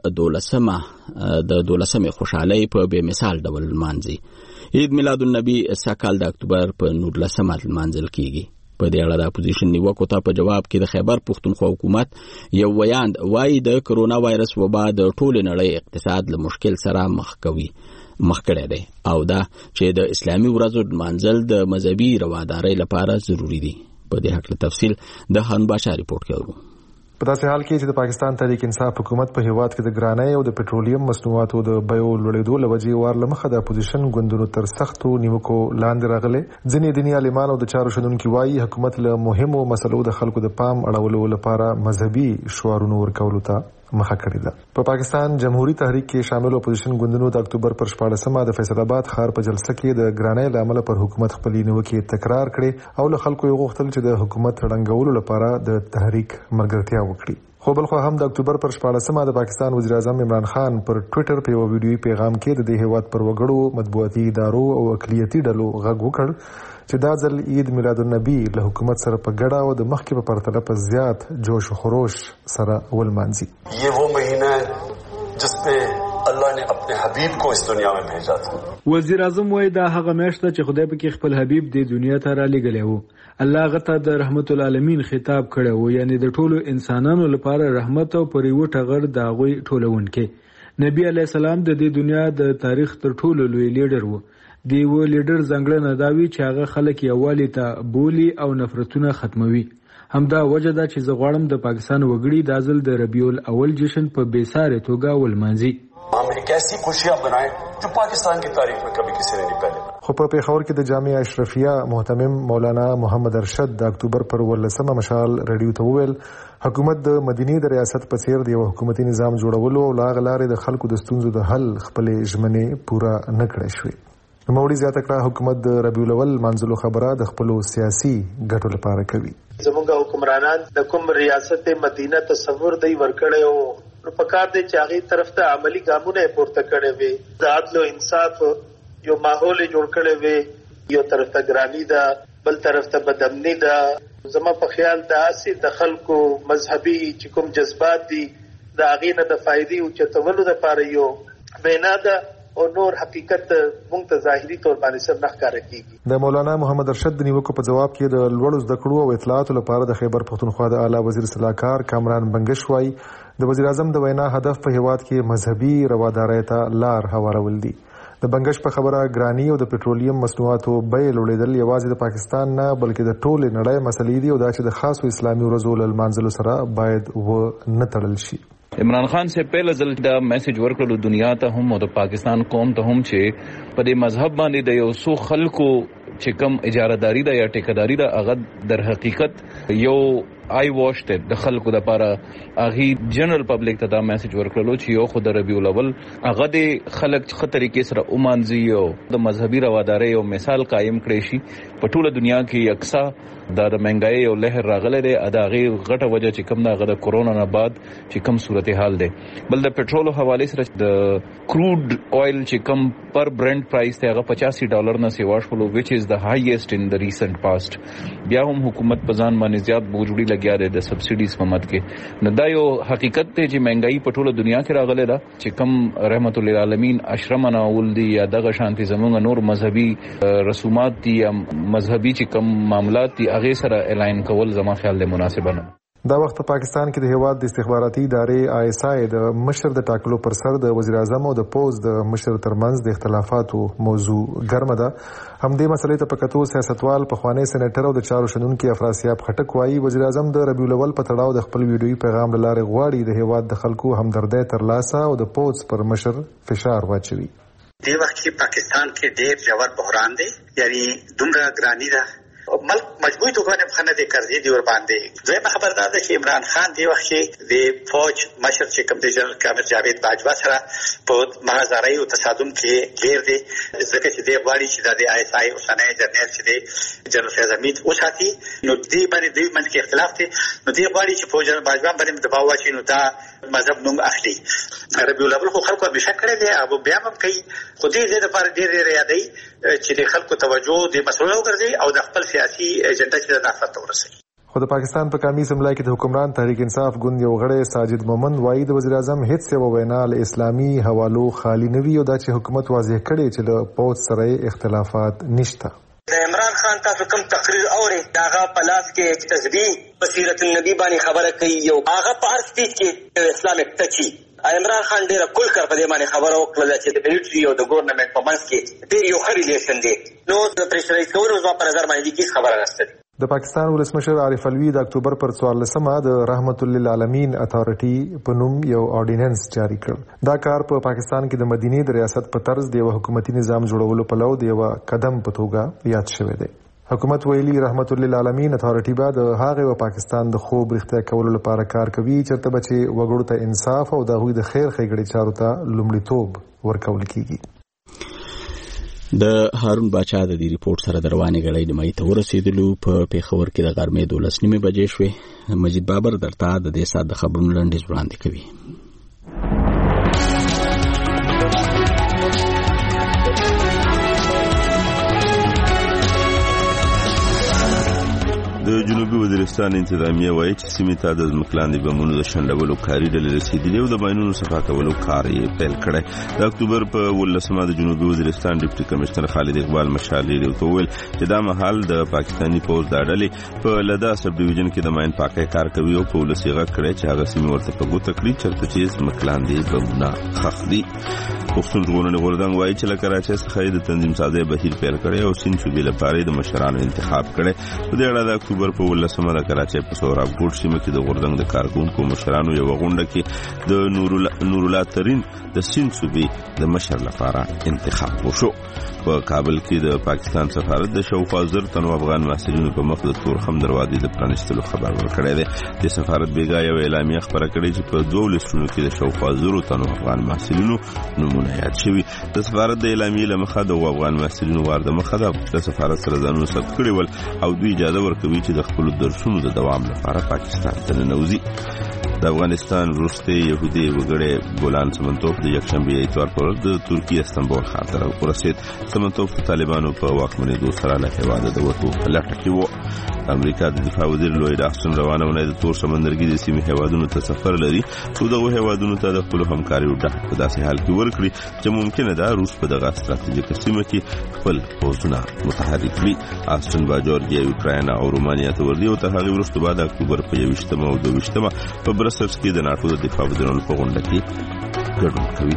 12مه خوشحالۍ په بې مثال ډول لمانځي. عید میلاد النبی سکهال د اکتوبر په 19مه لمانځل کیږي. په دې اړه د اپوزیشن نیوکو ته په جواب کې د خیبر پختونخوا حکومت یو ویاند وایي د کرونا وایرس وبا د ټول نړۍ اقتصاد له مشکل سره مخ کړی دی او دا چې د اسلامي ورځو منځل د مذهبي روادارۍ لپاره ضروری دي. په دې حق له تفصیل د هان باشا رپورټ کوي. په داسې حال کې چې د پاکستان تحریک انصاف حکومت په هیواد کې د ګرانۍ او د پټرولیم مصنوعاتو د بیو لوړېدو لوجې وار لمخه د اپوزیشن ګوندونو تر سختو نیوکو لاندې راغلي. ځینې دیني عالمان او د چارو شنونکو وایي حکومت له مهمو مسلو د خلکو د پام اړولو لپاره مذهبي شعارونه ورکولو ته مخه کړې ده. په پاکستان جمهوریت تحریک کې شامل اپوزیشن ګوندونو د اکتوبر پر 14مه د فیصل آباد ښار په جلسه کې د ګرانۍ لامل پر حکومت خپلې نیوکې تکرار کړې او له خلکو یې غوښتل چې د حکومت ړنګولو لپاره د تحریک ملګرتیا وکړي. خو بلخو هم د اکتوبر پر 14مه د پاکستان وزیر اعظم عمران خان پر ټوئیټر په یو ویډیويي پیغام کې د دې هیواد پر وګړو مطبوعاتي ادارو او اقلیتي ډلو غږ وکړ چې دا ځل عید میلاد النبی له حکومت سره په ګډه او د مخکې په پرتله په زیات جوش و خروش سره ولمانځي. یہ وہ مہینہ ہے جس پہ الله نے اپنے حبیب کو اس دنیا میں بھیجا تھا. وزیر اعظم وایي دا هغه میاشت چې خدای پاک خپل حبیب د دنیا ته را لېږلی وو. الله غته د رحمت العالمین خطاب کړی وو، یعنی د ټولو انسانانو لپاره رحمت او پر یو ټغر د هغوی ټولونکې. نبی علیه السلام د دې دنیا د تاریخ تر ټولو لوی لیډر وو. دی و لیډر ځنګړنه دا وی چې هغه خلک یووالي ته بولی او نفرتونه ختموي. همدا وجه ده چې زه غواړم د پاکستان وګړي د ځل د ربیع الاول جشن په بیساره توګه ولمانځي. हम एक ऐसी खुशियां बनाएं जो पाकिस्तान की तारीख में कभी किसी ने नहीं पहले. خو په پیښور کې د جامعه اشرفیه محتمم مولانا محمد ارشد د اکتوبر پر 14مه مشال رادیو ته وویل حکومت د مدینی د ریاست په څیر د یو حکومتي نظام جوړولو او لاغلارې د خلکو د ستونزو د حل خپل ژمنې پوره نه کړې شوې. نوموړي زیاته کړه حکومت د ربیع الاول منځلو خبره د خپل سیاسي ګټو لپاره کوي. زموږ حکمرانان د کوم ریاست مدینه تصور دی ورکړی او په کار دی چې هغه طرف ته عملی ګامونه پورته کړي وي. د عدل او انصاف یو ماحول جوړ کړي وي، یو طرف ته ګرانی ده، بل طرف ته بدامنی ده. زما په خیال د اسی د خلکو مذهبي چې کوم جذبات دي د هغې نه د فائدې او چتولو لپاره یو وینا ده او نور حقیقت مونږ ته ظاهري تور باندې سم نه ښکاره کیږي. د مولانا محمد ارشد د نیوکو په جواب کې د لوړو زده کړو او اطلاعاتو لپاره د خیبر پختونخوا د اعلی وزیر صلاحکار کامران بنگش وایي د وزیر اعظم د وینا هدف په هیواد کې مذهبي روادارۍ ته لار هوارول دي. د بنگش په خبره ګرانی او د پټرولیم مصنوعاتو بیې لوړېدل یوازې د پاکستان نه بلکې د ټولې نړۍ مسلې دي او دا چې د خاصو اسلامي ورځو له لمانځلو سره باید نه تړل شي. عمران خان سے پہله ځل دا میسج ورکړو دنیا ته هم او د پاکستان قوم ته هم چې په دې مذهب باندې د یو څو خلکو چې کوم اجارهداري ده یا ټیکداري ده هغه در حقیقت یو آی واش ته د خلکو د لپاره هغه جنرال پبلک ته دا میسج ورکړلو چې یو خو د ربیع الاول هغه د خلک څه طریقې سره اومانځي او د مذهبي روادارۍ او مثال قائم کړي شي. په ټوله دنیا کې یکسا د مهنګای او لهر راغله ده اداغه غټه وجه چې کوم دا د کورونا نه بعد چې کوم صورتحال ده. بل د پټرول حواله سره د کروډ اویل چې کوم پر برنت پرایس ته هغه $85 نه سیوا شولو which is the highest in the recent past. بیا هم حکومت په ځان باندې زیات بوجوړي لګیا ده د سبسیډیز په مد کې. نو دا یو حقیقت ته چې مهنګای په ټوله دنیا کې راغله ده چې کوم رحمت للعالمین اشرمنا اول دی یا دغه شانتي زمونږ نور مذهبي رسومات دي یا مذهبي چې کوم معاملات دي هغه سره الاین کول زما خیال دی مناسب نه. دا وخت په پاکستان کې د هیواد د استخباراتي ادارې ISI د مشر د ټاکلو پر سر د وزیر اعظم او د پوز د مشر ترمنځ د اختلافاتو موضوع ګرمه ده. همدې مسلې ته په کتو سیاستوال پخوانی سېنیټر او د چارو شنونکي افراسیاب خټک وایي وزیر اعظم د ربیع الاول په تړاو د خپل ویډیويي پیغام له لارې غواړي د هیواد د خلکو همدردۍ ترلاسه او د پوز پر مشر فشار واچوي. دې وخت کې پاکستان کې ډېر ژور بحران دی، یعنی دومره ګرانی ده ملک مجبوری تو غواړي خنه دې قرضې دی ور باندې. دویمه خبر دا ده چې عمران خان دی وخت کې د فوج مشر چې کوم دی جنرال کامر جاوید باجوا سره په مهازارۍ او تصادم کې غیر دی ځکه چې دی غواړي چې د ISI اوسنۍ جنرال چې دی جنرال فیض حمید اوساتي. نو دې باندې دوی منځ کې اختلاف دی، نو دی غواړي چې فوج جنرال باجوا باندې دباو واچي نو دا مذهب نوم اخلي. ربیع الاول خو خلکو به شکر دی او بیا هم کوي خو دې زیاده پر ډېر یادای چې د خلکو توجه د مسلو ګرځي او د خپل سیاسي ایجنډا چې د نفرت ورسوي. خو د پاکستان په قومي اسمبلی کې د حکمران تحریک انصاف ګوند یو غړی ساجد مومند وایي د وزیر اعظم هیڅ یو وینا له اسلامي حوالو خالی نه وي او دا چې حکومت واضح کړي چې له پوز سره اختلافات نشته. د عمران خان تاسو کوم تقریر اوري داغه پلاس کې تسبیح بصیرت النبی باندې خبره کوي یو هغه په ارستی کې اسلامک ټچي. عمران خان ډیره کول کړ په دې باندې خبره وکړه چې د ملټری او د ګورنمنت په منځ کې ډیر یو ښه ریلیشن دی. نو د پریشرایز کولو ځو په نظر باندې هیڅ خبره نشته. د پاکستان ولسمشر عارف الوی د اکتوبر پر 14مه د رحمت للعالمین اتھارټي په نوم یو اورډیننس جاری کړ. دا کار په پاکستان کې د مدینه د ریاست په طرز د حکومتي نظام جوړولو په لور د یو قدم په توګه یاد شوی دی. حکومت ویلي رحمت للعالمین اتھارټي به د هغې و پاکستان د خوب رښتیا کولو لپاره کار کوي چېرته به چې وګړو ته انصاف او د هغوی د خیر ښېګړې چارو ته لومړیتوب ورکول کیږي. د هارون باچا د دې ریپورت سره د روانې ګړۍ نیمایي ته ورسېدلو. په پېښور کې د غرمې 12:30 بجې شوې. مجید بابر درته د دې ساعت د خبرونو لنډیز وړاندې کوي. د جنوبي وزیرستان انتظامیه وایي چې سیمې ته د ځمکلاندې بمونو د شنډولو کاري ډلې رسېدلې او د ماینونو صفا کولو کار یې پیل کړی. د اکتوبر په 18 د جنوبي وزیرستان ډیپټي کمشنر خالد اقبال مشال ریډیو ته وویل چې دا مهال د پاکستاني پوځ دا ډلې په لدا سب ډیویژن کې د ماین پاکۍ کار کوي او په ولس یې غږ کړی چې هغه سیمې ورته په ګوته کړي چېرته چې ځمکلاندې بمونه ښخ دي. پښتون ژغورنې غورځنګ وایي چې له کراچۍ څخه یې د تنظیم سازۍ بهیر پیل کړی او سیند صوبې لپاره د مشرانو انتخاب کړی. په دې اړه د اکتوبر په 18 د کراچۍ په سوراب ګوټ سیمه کې د غورځنګ د کارکونکو مشرانو یو غونډه کې د نورالله ترین د سیند صوبې د مشر لپاره انتخاب وشو. په کابل کې د پاکستان سفارت د شاوخوا 1000 تنو افغان محصلینو په مخ د تورخم دروازې د پرانیستلو خبر ورکړی دی. د سفارت بیګا یو اعلامیه خبره کړې چې په 2 لسټونو کې د شاوخوا 1000 تنو افغان محصلینو نومونه یاد شوي. د سفارت د اعلامیې له مخه د افغان محصلینو وارده مخه د سفارت سره ځانونه ثبت کړي ول او دوی اجازه ورکوي چې د خپل درسونو د دوام لپاره پاکستان ته ننوځي. د افغانستان وروستی يهودي وګړی ګولان سمنتوف د یکشنبه اتوار پر ورځ د ترکیه استانبول ښار ته ورسېد. سمنتوف د طالبانو په واکمنېدو سره له هېواده د وتو په لټه کې و. امریکا د دفاع وزیر لوید آسټن روانه ونې د تور سمندرګي د سیمې هېوادونو ته سفر لري چې دغه هېوادونو ته د خپل همکاریو ډاډ په داسې حال کې ورکړي چې ممکنه ده روس په دغه ستراتیژیکه سیمه کې خپل پوځونه متحرک کړي. آسټن با جورجیا، یوکراین او رومانیا ته ورځي او تر هغې وروسته به د اکتوبر په 21 او 22 په برسلز کې د ناټو د دفاع وزیرانو په غونډه کې ګډون کوي.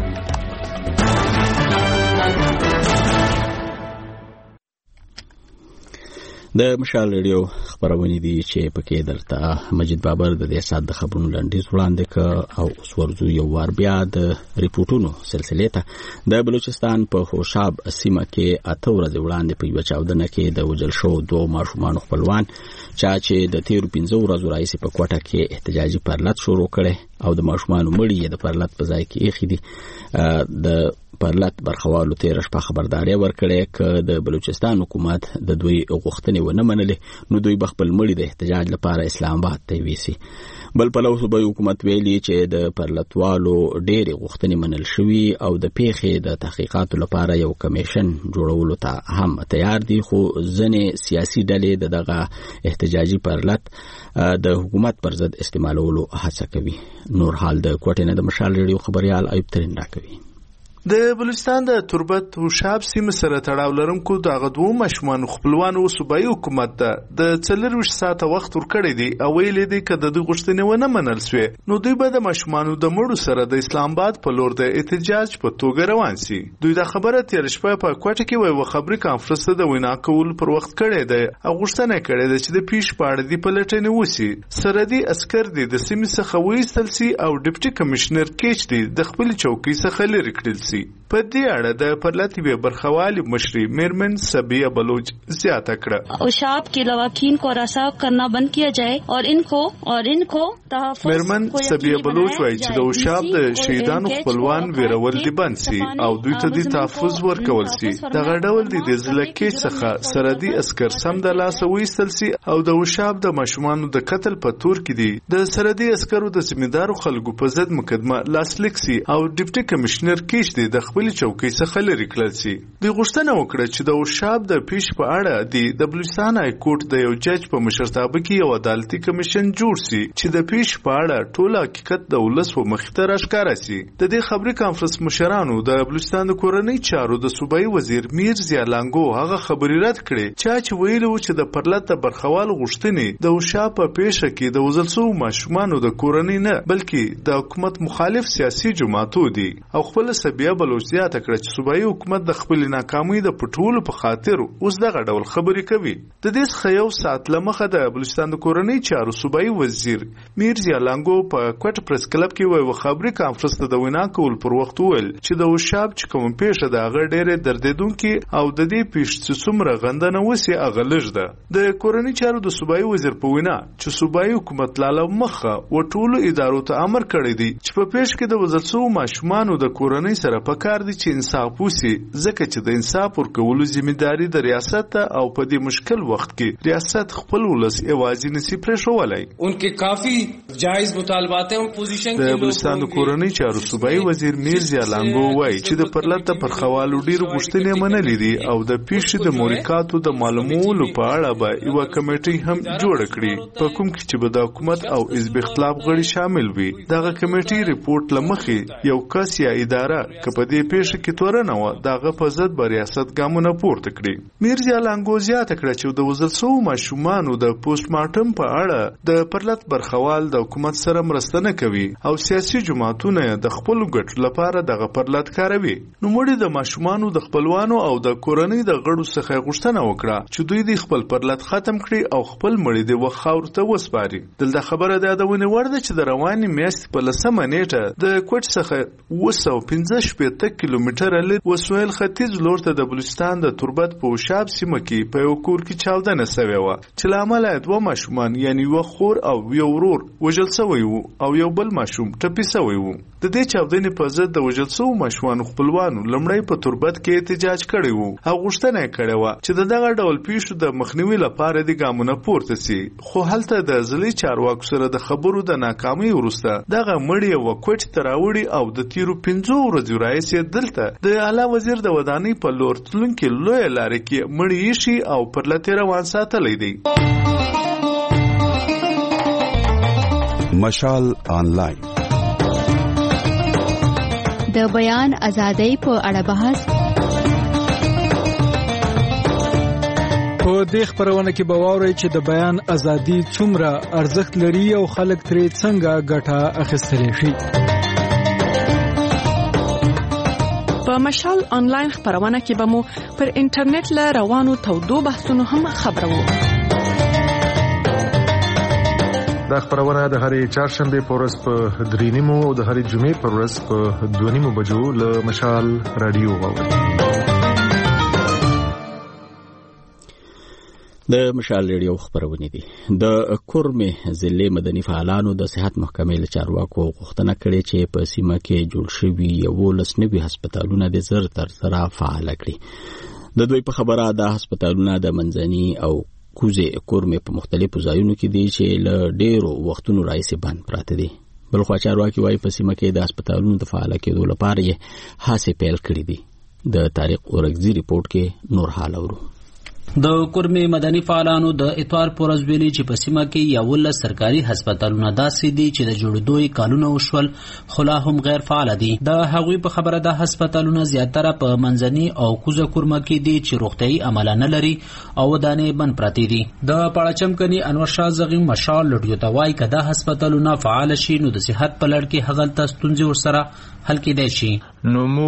د مشال ریډیو خبرونه دي چې پکې درته مجید بابر د دې ساعت د خبرونو لنډیز وړاندې ک او اوس ورځو یو وار بیا د ریپورتونو سلسله ته. د بلوچستان په خوشاب سیمه کې 8 ورځې وړاندې په یو چاودنه کې د وجل شو 2 ماشومان خپلوان چې د 13 ورځو راځي په کوټه کې احتجاجي پرلط شروع کړي او د ماشومان مړي د پرلط په ځای کې اخی دي. د پرلط برخوالو تیر شپه خبرداري ورکړې ک د بلوچستان حکومت د دوی غوښتنې ونه منلې نو دوی بخپل مړي د احتجاج لپاره اسلام آباد ته ویسي. بل په لو صوبې حکومت ویلي چې د پرلطوالو ډېرې غوښتنې منل شوې او د پیښې د تحقیقاتو لپاره یو کمیشن جوړولو ته هم تیار دي خو ځنې سیاسي ډلې دغه احتجاجي پرلط د حکومت پر ضد استعمالولو هڅه کوي. نور حال د کوټې نه د مشال ریډیو خبريال ایوب ترین راکوي. د بلوچستان د تربت او شاب سیمه سره تړاو لرونکو د غدو مشمن خپلوانو صوبایي حکومت ته د 24 ساعته وخت ورکړی دی او ویلې دی کده د غوښتنې ونه منل سوې نو دوی به د مشمانو د مړو سره د اسلام آباد په لور د احتجاج په توګه روان سي. دوی د خبره تیر شپه په کوټه کې وایي خبري کانفرنس د وینا کول پر وخت کړی دی او غوښتنه کړې ده چې د پیش پاړه دی په لټنې وسی سردي عسكر دی د سیمې څخه وېستل سي او ډیپټي کمشنر کېچ دی د خپل چوکۍ څخه لري کړل سي. په دې اړه د پرلطوی برخوالي مشري میرمن سبیہ بلوچ زیاته کړه. اوشاب کے لواحقین کو رسا کرنا بند کیا جائے اور ان کو تحفظ. میرمن سبیہ بلوچ وایي چې د اوشاب د شهیدانو خپلوان ویرول دي بند سي او دوی ته د تحفظ ورکول سي. دغه ډول د ځلکې څخه سردي عسكر سم د لاس وېستل سي او د اوشاب د مشمانو د قتل په تور کې دي د سردي عسكرو د ذمہدارو خلکو په ضد مقدمه لاسلیک سي او ډیپټي کمشنر کېش دی د خپل چوکۍ څخه لري کړل سي. د غوښتنه وکړه چې د اوشاب د پیش په اړه د بلوچستان های کورټ د یو جج په مشرتابه کې یو عدالتي کمیشن جوړ سي چې د پیش په اړه ټول حقیقت د ولس و مخته راښکاره سي. د دې خبري کانفرنس مشرانو د بلوچستان د کورنۍ چارو د صوبایي وزیر میر زیالانګو هغه خبري رد کړې چې ویلو چې د پرلط برخوال غوښتنې د اوشاب په پیښه کې د وزلسو ماشومانو د کورنۍ نه بلکې د حکومت مخالف سیاسي جماعتو دي او خپل سبیه بلوچ زیاته کړه چې صوبایي حکومت د خپل ناکامۍ د پټولو په خاطر اوس دغه ډول خبرې کوي. د دې څخه یو ساعت لمخه د بلوچستان د کورنۍ چارو صوبایي وزیر میرزا لانګو په کوټ پریس کلب کې یو خبري کانفرنس ته د وینا کول پر وخت ویل چې د وشاب چې کوم پیښه د هغه ډېرې دردیدونکې او د دې پیښې څومره غندنه وسی هغه لږ ده. د کورنۍ چارو د صوبایي وزیر په وینا چې صوبایي حکومت لاله مخه و ټولو ادارو ته امر کړی دی چې په پیښ کې د وزارت ماشومانو د کورنۍ سره پکار دي چې انصاف وسی، ځکه چې د انصاف ورکولو ځمېداري د ریاست او په دې مشکل وخت کې ریاست خپل ولس یوازې نسی پرېښولای. انکه کافی جایز مطالبات ہیں اپوزیشن د بلوچستان د کورنۍ چارو صوبایي وزیر میرزا لانګو وایي چې د پرلته پر خوالو ډیر غوښتنې منلې دي او د پیښې د موریکاتو د معلومولو په اړه به یو کمیټه هم جوړ کړي په کوم کې چې به د حکومت او حزب اختلاف غړي شامل وي. دغه کمیټې ریپورت لمخې یو کس یا اداره که په دې پیښه کې تورنه و دغه په ضد به ریاست ګامونه پورته کړي. میرزا لانګو زیاته کړه چې د وزارت ماشومانو د پوسټ مارټم په اړه د پرلت برخوال د حکومت سره مرسته نه کوي او سیاسي جماعتونه د خپل ګټ لپاره دغه پرلت کاروي. نو موږ د ماشومانو د خپلوانو او د کورنۍ د غړو څخه غوښتنه وکړه چې دوی د خپل پرلت ختم کړي او خپل مړي د وخاور ته وسپاري. دلته خبره ده د ونې ورده چې د رواني میاشتې په 10 نیټه د کوټ څخه 215 کیلومتره لرې وسویل ختیځ لور ته د بلوچستان د تربت په وشاب سیمه کې په یو کور کې چاودنه شوې وه چې له امله دوه ماشومان یعنی یو خور او یو ورور وژل شوی وو او یو بل ماشوم ټپي شوی وو. د دې چاودنې په ضد د وژل شوو ماشومانو خپلوانو لومړی په تربت کې احتجاج کړی وو او غوښتنه یې کړې وه چې د دغه ډول پیښو د مخنیوي لپاره د ګامونه پورته سي. خو هلته د ضلعي چارواکو سره د خبرو د ناکامۍ وروسته دغه مړی یوه کوټې ته راوړي او د تیرو 5 ورځو راهیسې دلته د اعلی وزیر د ودانۍ په لور تلونکې لویه لارې کې مړی ایښي او پرلتې روان ساتلی دی. مشال آنلاین د بیان ازادۍ په اړه بحث. په دې خبرونه کې به واورئ چې د بیان ازادي څومره ارزښت لري او خلک ترې څنګه ګټه اخیستلی شي. په مشال آنلاین خبرونه کې به مو پر انټرنیټ له روانو تودو بحثونو هم خبرو. دا خبرونه د هرې چهارشنبه په ورځ په 3:30 او د هرې جمعې په ورځ په 2:30 بجو له مشال رادیو واورئ. د مشال ریډیو خبرونه دي. د کورمه ضلع مدني فعالانو د صحت محکمې له چارواکو غوښتنه کړې چې په سیمه کې جوړ شوي 11 نوي هسپتالونه د زر تر سره فعال کړي. د دوی په خبره د هسپتالونه د منځني او کوزه کورمه په مختلفو ځایونو کې دي چې له ډیرو وختونو راځي بند پراته دي. بلخو چارواکي وايي په سیمه کې د هسپتالونو د فعال کېدو لپاره یې هڅې پیل کړې دي. د تاریخ اورګزي ریپورت کې نور حال اورو. د کورمه مدني فعالانو د اتوار پورز ویلي چې په سیمه کې 11 سرکاري هسپتالونه داسې دي چې د جوړېدو کالونه وشول خو لا هم غیر فعال دي. د هغوی په خبره د هسپتالونه زیاتره په منځني او کوزه کورمه کې دي چې روغتيایي عمله نه لري او ودانې بند پراته دي. د پاړچم کني انور شاه زغیم مشال لډیو ته وایي کدا هسپتالونه فعال شي نو د صحت په لړ کې هغه تاسو ورسره حل کېدای شي. نو مو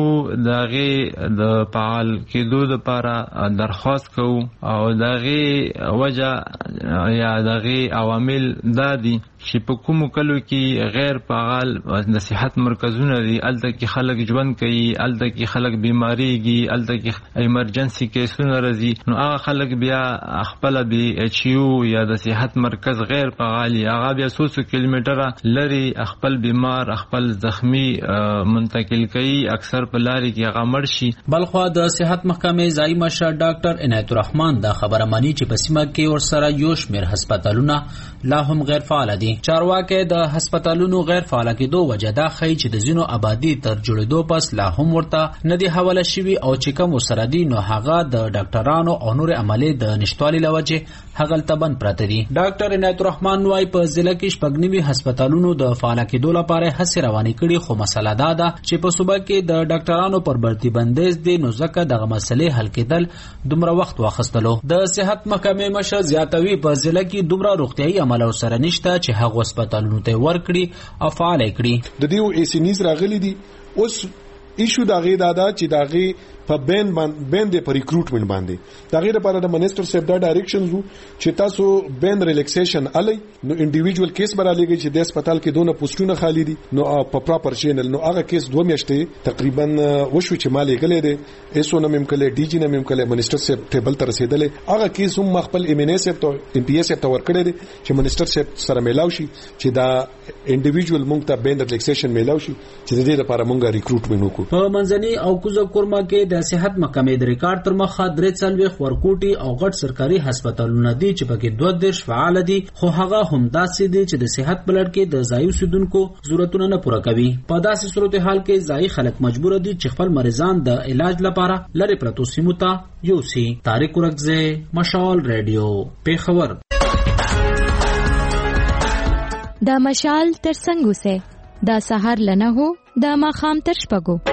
دغه د فعال کېدو لپاره درخواست کوو او دغه وجه یا دغه عوامل دادي چې په کومو کلو کې غیر فعال د صحت مرکزونه دي، الته کې خلک ژوند کوي، الته کې خلک بیماریږي، الته کې ایمرجنسي کیسونه راځي، نو هغه خلک بیا خپل بي ایچ یو یا د صحت مرکز غیر فعال هغه بیا 100 کیلومتره لري خپل بیمار خپل زخمی منتقل کوي، اکثر په لاري کې هغه مړ شي. بلخو د صحت محکمې ځای مشر ډاکټر عنایت الرحمن دا خبره مانی چې په سیمه کې ورسره یو شمېر هسپتالونه لا هم غیر فعال دي. چارواکي د هسپتالونو غیر فعال کېدو وجه دا ښيي چې د ځینو آبادی تر جوړېدو پس لا هم ورته نه دي حواله شوي او چې کوم ورسره دي نو هغه د ډاکټرانو او نور عملې د نشټوالي لوجه هغه تبن پراته دي. ډاکټر عنایت الرحمن وايي په ضلع کې شپږنیوي هسپتالونو د فعال کېدو لپاره هڅې روانې کړي خو مسله دا ده چې په صوبه کې د ډاکټرانو پر برتي بندیز دي نو ځکه دغه مسلې حل کېدل دومره وخت واخیستلو. د صحت محکمې مشر زیاتوي په ضلع کې دومره روغتيایي عمل سره نشته چې هغه هسپتالونو ته ورکړي او فعال کړي. د دې او ایسینیز راغلي دي اوس ایشو دا غي دا چې دا غي په بند په ریکروټمنټ باندې دا غي لپاره د منیسټر صاحب دا ډایریکشنز وو چې تاسو بند ریلیکسیشن علي نو انډیویډوال کیس برالېږي چې د هسپتال کې دونه پوسټونه خالی دي نو په پراپر چینل نو هغه کیس 2 میاشتې تقریبا وشو چې مالې غلې دي ایسو نه ممکن ډي جی نه ممکن منیسټر صاحب ټیبل تر رسیدلې هغه کیس هم خپل ام ان اس صاحب ته ام پی اس صاحب ته ورکړی دي چې منیسټر صاحب سره ملاو شي چې دا انډیویډوال مونږ ته بند ریلیکسیشن ملاو شي چې د دې لپاره مونږه ریکروټمنټ وکړو. په منځني او کوزه کورما کې د صحت محکمې د ریکارډ تر مخه 340 ورکوټي او غټ سرکاري هسپتالونه دي چې پکې 22 فعال دي خو هغه هم داسې دي چې د صحت بلډ کې د ځایو سیدونکو ضرورتونه نه پوره کوي. په داسې صورتحال کې ځایي خلک مجبور دي چې خپل مریضان د علاج لپاره لری پرتو سیمو ته یوسي. طارق ورکزه، مشال ریډیو، پیښور. دا مشال تر څنګه سه دا سحر لنه هو دا ماخام تر شپګو.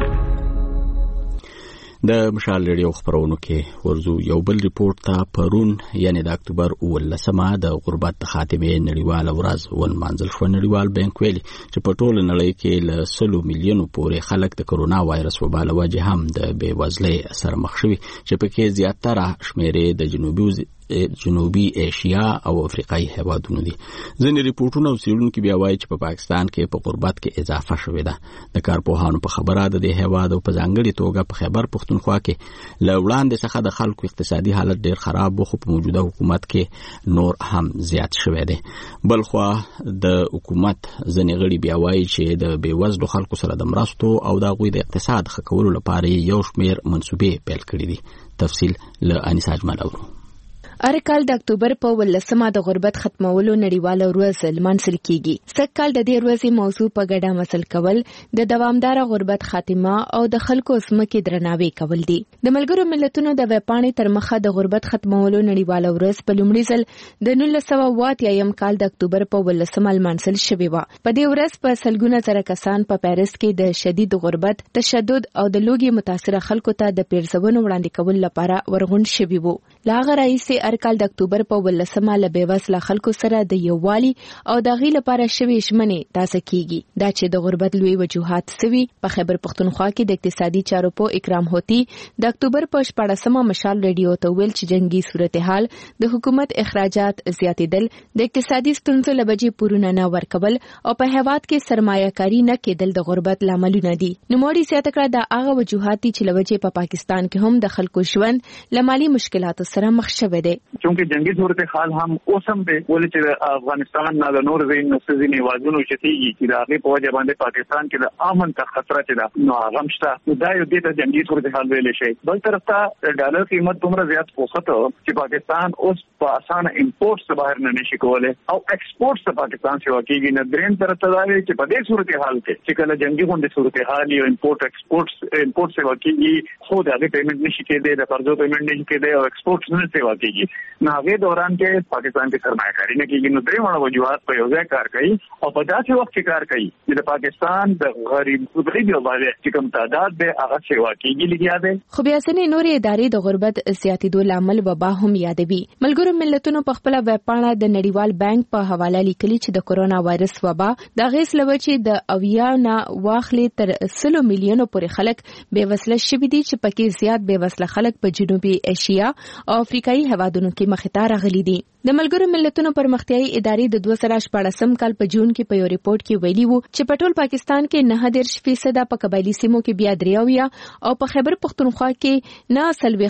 د مشال ریډیو خبرونو کې ورزو یو بل ریپورت ته پرون یعنی د اکتوبر 19 د غربت خاتمه نړیواله ورځ ولمانځل شو. نړیوال بانک ویلي چې په ټوله نړۍ کې ل 100 میلیونو پورې خلک د کرونا وایرس وبا له وجې هم د بېوزلۍ سره مخ شوي چې پکې زیاتره شمیرې د جنوبي ایشیا او افریقایي هیوادونو دي. ځینې ریپورتونه او څېړونکي بیا وایي چې په پاکستان کې په غربت کې اضافه شوې ده. د کارپوهانو په خبره د دې هیواد او په ځانګړي توګه په خیبر پښتونخوا کې له وړاندې څخه د خلکو اقتصادي حالت ډېر خراب و خو په موجوده حکومت کې نور هم زیات شوی دی. بلخوا د حکومت ځینې غړي بیا وایي چې د بېوزلو خلکو سره د مرستو او د هغوی د اقتصاد ښه کولو لپاره یو شمېر منصوبې پیل کړي دي. تفصیل له انیسا اجمل اورو. ارکال د اکتوبر په 19 د غربت ختمولو نړیواله ورځ لمانځل کیږي. سږکال د دې ورځې موضوع په ګډه مسل کول د دوامدار غربت خاتمه او د خلکو ځمکې درناوی کول دي. د ملګرو ملتونو د ویبپاڼې تر مخه د غربت ختمولو نړیواله ورځ په لومړي ځل د 1980 کال د اکتوبر په 19 لمانځل شوې و. په دې ورځ په سلګونه زره کسان په پاریس کې د شدید غربت، تشدد او د لوږې متاثره خلکو ته د پیرزونو وړاندې کول لپاره ورغون شوي وو. لاغه رئیس ارکال د اکتوبر په 19 له بیوزله خلکو سره د یووالي او د غي لپاره شوي ژمنې تاسو کیږي. دا چې د غربت لوی وجوهات سوي په خیبر پښتونخوا کې د اقتصادي چارو په اکرام هوتی د اکتوبر په 14مه مشال ریډیو ته ویل چې جنگي صورتحال د حکومت اخراجات زیاتېدل، د اقتصادي ستونزو لبجې پورونه نه ورکول او په هیواد کې سرمایه‌کاري نه کېدل د غربت لاملونه دي. نوموړي زیاته کړه د هغه وجوهات چې لبجې په پاکستان کې هم د خلکو ژوند لمالي مشکلاتو سره مخ شوه دي. چونکه جنگي صورتحال هم اوسم دی ولې چې افغانستان نه د نور زین نسزینې وازونو چتيږي چې د هغه په وجه باندې پاکستان کې د امن ته خطر چې دا نو هغه مشته دا یو د جنگي صورتحال ویل شي. بل طرف ته ډالر قیمت دومره زیات پوخته چې پاکستان اوس په اسانه امپورټ څخه بهر نه نشي کولای او ایکسپورټ څخه پاکستان څخه کېږي. نه دریم طرف ته دا چې په دې صورتحال کې چې کله جنگي غونډه صورتحال یو امپورټ ایکسپورټ څخه کېږي خو دا د پیمنٹ نشي کېدای، د قرضو پیمنٹ نشي کېدای او ایکسپورټ نه څخه کېږي. نو هغه دوران کې پاکستان کې سرمایه‌کاري نه کېږي. نو درې وړ وجوهات په یو ځای کار کوي او په داسې وخت کې کار کوي چې د پاکستان د غریب باندې چې کوم تعداد به هغه سیوا کېږي لګیا دی. خو بیا ځینې نورې ادارې د غربت زیاتېدو لامل وبا هم یادوي. ملګرو ملتونو په خپل ویبپاڼه د نړیوال بانک په حواله لیکلي چې د کرونا وایرس وبا د غیس لوچې د اویا نه واخلې تر 100 میلیونو پورې خلک بېوسله شوي دي چې پکې زیات بېوسله خلک په جنوبي ایشیا او افریقایي هیوادونو کې مخې ته راغلي دي. د ملګرو ملتونو پرمختیایي ادارې د 2014 کال په جون کې په یو ریپورت کې ویلي وو چې په ټول پاکستان کې 9% په قبایلی سیمو کې بیا 3 او په خیبر پښتونخوا کې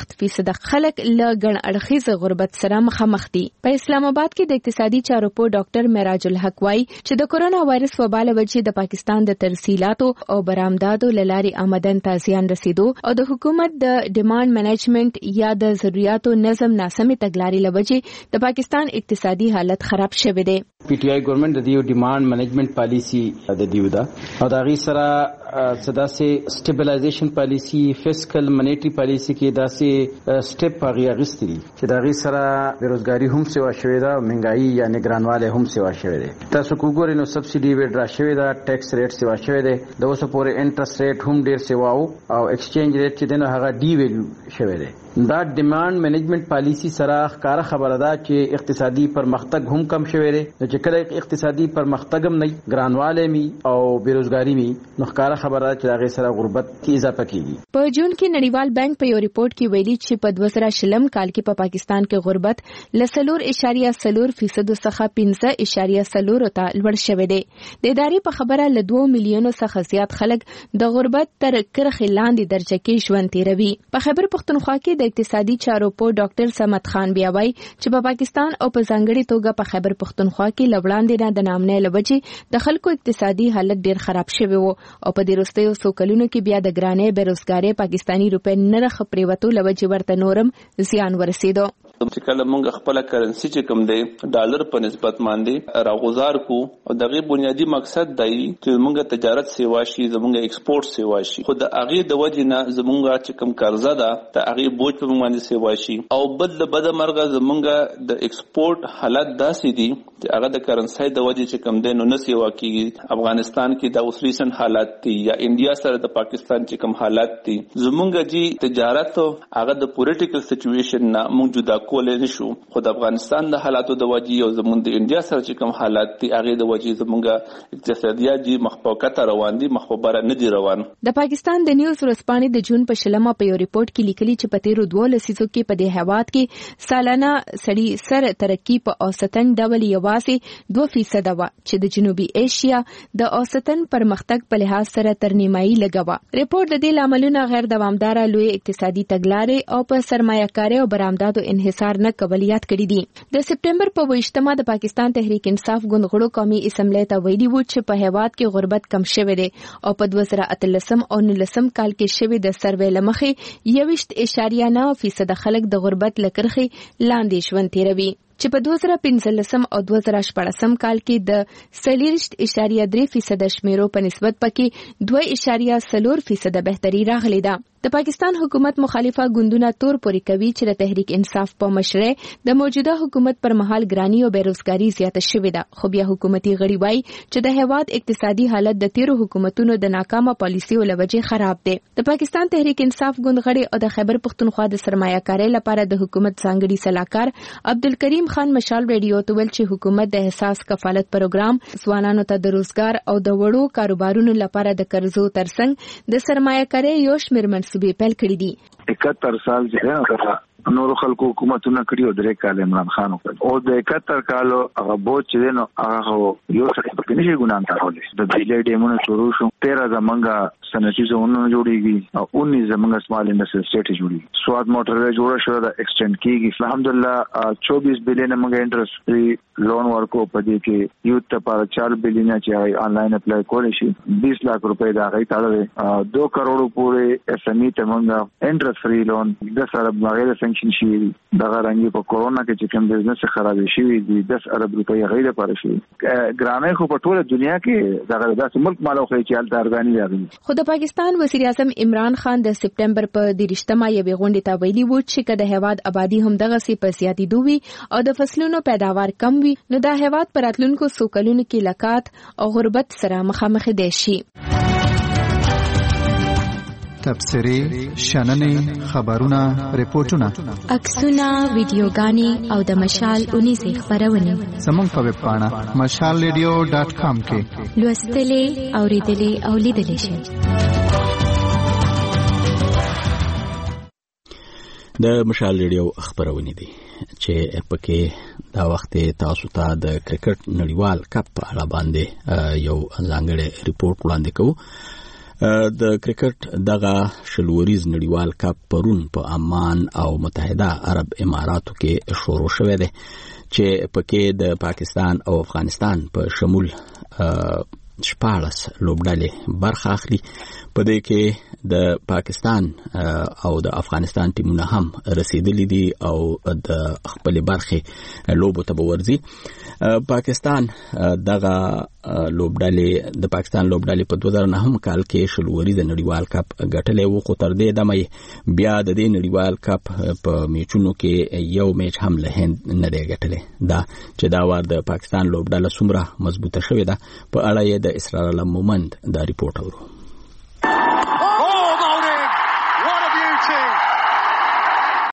9% خلک له ګڼ اړخیز غربت سره مخامخ دي. په اسلام آباد کې د اقتصادي چارو په ډاکټر معراج الحق وايي چې د کرونا وایرس وبا له وجې د پاکستان د ترسیلاتو او برآمداتو لاري آمدن ته زیان رسیدو او د حکومت د ډیماند منیجمنت یا د ضرورتو نظم ناسمه تګلارې له وجې د پاکستان اقتصادي حالت خراب شوه دی. پی ټی آی ګورنمنت د دیو ډیماند منیجمنت پالیسی د دیو دا او دا غي سره صداسه سټیبلایزیشن پالیسی، فسکل منیټری پالیسی کې داسې سټیپ هغه غستري چې دا غي سره بیروزګاری هم سیوا شوې ده، مهنګای یا نگرانواله هم سیوا شوې ده. تاسو وګورئ نو سبسيډي وډرا شوې ده، ټیکس ریټ سیوا شوې ده، د اوسه پورې انټرست ریټ هم ډیر سیوا او ایکسچینج ریټ چې دنه هغه ډی ویلیو شوې ده. دا ډیماند منیجمنت پالیسی سره ښکارا خبره ده چې اقتصادي پرمختګ هم کم شوی دی. چې کله اقتصادي پرمختګ هم نه ګرانواله می او بیروزګاری می نو ښکارا خبره چې هغه سره غربت کې اضافه کیږي. په جون کې نړیوال بانک په یو ریپورت کې ویلي چې په 2020 کال کې په پاکستان کې غربت ل 4.4% څخه 15.4 ته لوړ شوی دی. د ادارې په خبره ل 2 میلیونو څخه زیات خلک د غربت تر کرښې لاندې درجه کې ژوند تیروي. په خیبر پختونخوا کې د اقتصادي چارو په ډاکټر سمت خان بیا وایي چې په پاکستان او په ځانګړي توګه په خیبر پختونخوا کې لوړاندې نه د نامنې لوجې د خلکو اقتصادي حالت ډیر خراب شوی وو او په دې وروستیو څو کلونو کې بیا د ګرانې بیروزګارۍ پاکستانی روپې نرخ پریوتو لوجې ورته نورم زیان ورسېدو. چې کله موږ خپل کرنسي چې کوم دی ډالر په نسبت باندې راغوزار کو او دغه بنیادی مقصد دی چې موږ تجارت سیوا شي زموږ ایکسپورت سیوا شي خو د هغه د وجې نه زموږ چې کوم قرضه ده ته هغه بوج په باندې سیوا شي او بد مرغه زموږ د ایکسپورت حالت داسې دي چې هغه د کرنسي د وجې چې کوم دی نو نه سیوا کیږي. افغانستان کې د اوس ریسنت حالات دي یا انډیا سره د پاکستان چې کوم حالات دي زموږ جی تجارت هغه د پولیټیکل سچويشن نه موجوده کولای نشو خو د افغانستان د حالاتو د وجې او زموږ د انډیا سره چې کوم حالات دي هغه د وجې زموږ اقتصادیات دي مخفوقه روان دي مخبره نه دي روان. د پاکستان د نیوز ورځپاڼې د جون په شلمه په یو ریپورت کې لیکلي چې په تیرو 2 لسیزو کې په دې هیواد کې سالانه سړي سر ترقی په اوسطن ډول یوازې 2% و چې د جنوبي ایشیا د اوسطن پرمختګ په لحاظ سره تر نیمایي لګوا. ریپورت د دې لاملونو غیر دوامدار لوی اقتصادي تګلارې او په سرمایه‌کاري او برآمداتو انحصار نه قبولیت کړی دي. د سپټمبر په 28مه د پاکستان تحریک انصاف ګوند غړو قومي اسمبلی ته ویلي وو چې په هیواد کې غربت کم شوی دی او په 2013 او 19 کال کې شوی د سروې لمخې 21.9% خلک د غربت لکرخي لاندې ژوند تیروي چې په 2015 او 2014 کال کې د 40.3% شمیرو په نسبت پکې 2.4% بهتري راغلی ده. د پاکستان حکومت مخالفه ګوندونه تور پوري کوي چې د تحریک انصاف په مشرۍ د موجوده حکومت پر مهال ګرانی او بیروزګاری زیاته شوې ده خو بیا حکومتي غړي وایي چې د هیواد اقتصادي حالت د تیرو حکومتونو د ناکامه پالیسیو لوجې خراب دی. د پاکستان تحریک انصاف ګوند غړي او د خیبر پختونخوا د سرمایه‌کارۍ لپاره د حکومت ځانګړي سلاکار عبدالکریم خان مشال ریډیو ته ویل چې حکومت د احساس کفالت پروګرام ځوانانو ته د روزګار او د وړو کاروبارونو لپاره د قرضو ترڅنګ د سرمایه‌کارۍ یو شمېر منصوبې پیل کړې دي. 71 سال چې نور خلکو حکومتونه کړی او درې کال عمران خان وکړ او د 71 کالو هغه بوج چې نو هغه یو څه په نشي ګنان تاولې د بیلې ډیمونو شروع شو 13 زمنګا صنعتي زونونه جوړیږي او 19 زمنګا سمال انډستری سټیټ جوړیږي. سواد موټروي جوړه شو د ایکسټند کیږي الحمدلله 24 بلین موږ انټرست فری لون ورکو په دې کې یو ته پر 4 بلین چې آنلاین اپلای کول شي 20 लाख रुपए دا غي تاړه 2 करोड़ پورې اس ام ای ته موږ انټرست فری لون د سره بغیر شي دغه رنګي په کورونا کې چې کوم بزنس خراب شي دي 10 ارب روپیا غیر پاره شي ګرانې خو په ټوله دنیا کې دغه داسې ملک مالو خو چې حالت ارګانی راغلي. خو د پاکستان وزیر اعظم عمران خان د سپټمبر په 30مه یوې غونډې ته ویلي و چې کله هیواد آبادی هم دغه سي په زیاتېدو وي او د فصلونو پیداوار کم وي نو د هیواد پر راتلونکو څو کلونو کې لکات او غربت سره مخامخ دي شي. تبصرې شننې خبرونه ریپورتونه عکسونه ویډیوګانې او د مشال 19 خبرونه زموږ په ویب پاڼه mashalradio.com کې لوستلې اوریدلې او لیدلې شئ. د مشال ریډیو خبرونه دي چې پکې دا وخت تاسو ته د کرکټ نړیوال کپ په اړه باندې یو ځانګړی ریپورت وړاندې کوو. د کرکټ دغه شلوریز نړیوال کپ پرون په عمان او متحده عرب اماراتو کې شروع شوه دی چې پکې د پاکستان او افغانستان په شمول 14 لوبډلې برخه اخلي. په دې کې د پاکستان او د افغانستان ټیمونه هم رسیدلي دي او د خپل برخه لوبو ته ورځي. پاکستان دغه لوبډلې د پاکستان لوبډلې په 2009 کال کې شلوري د نړیوال کپ ګټلې وو خو تر دې دمه بیا د دې نړیوال کپ په میچونو کې یو میچ هم له هند نه دی ګټلې. دا چې دا وار د پاکستان لوبډله څومره مضبوطه شوې ده په اړه یې د اسرار الله مومند دا ریپورت اورو.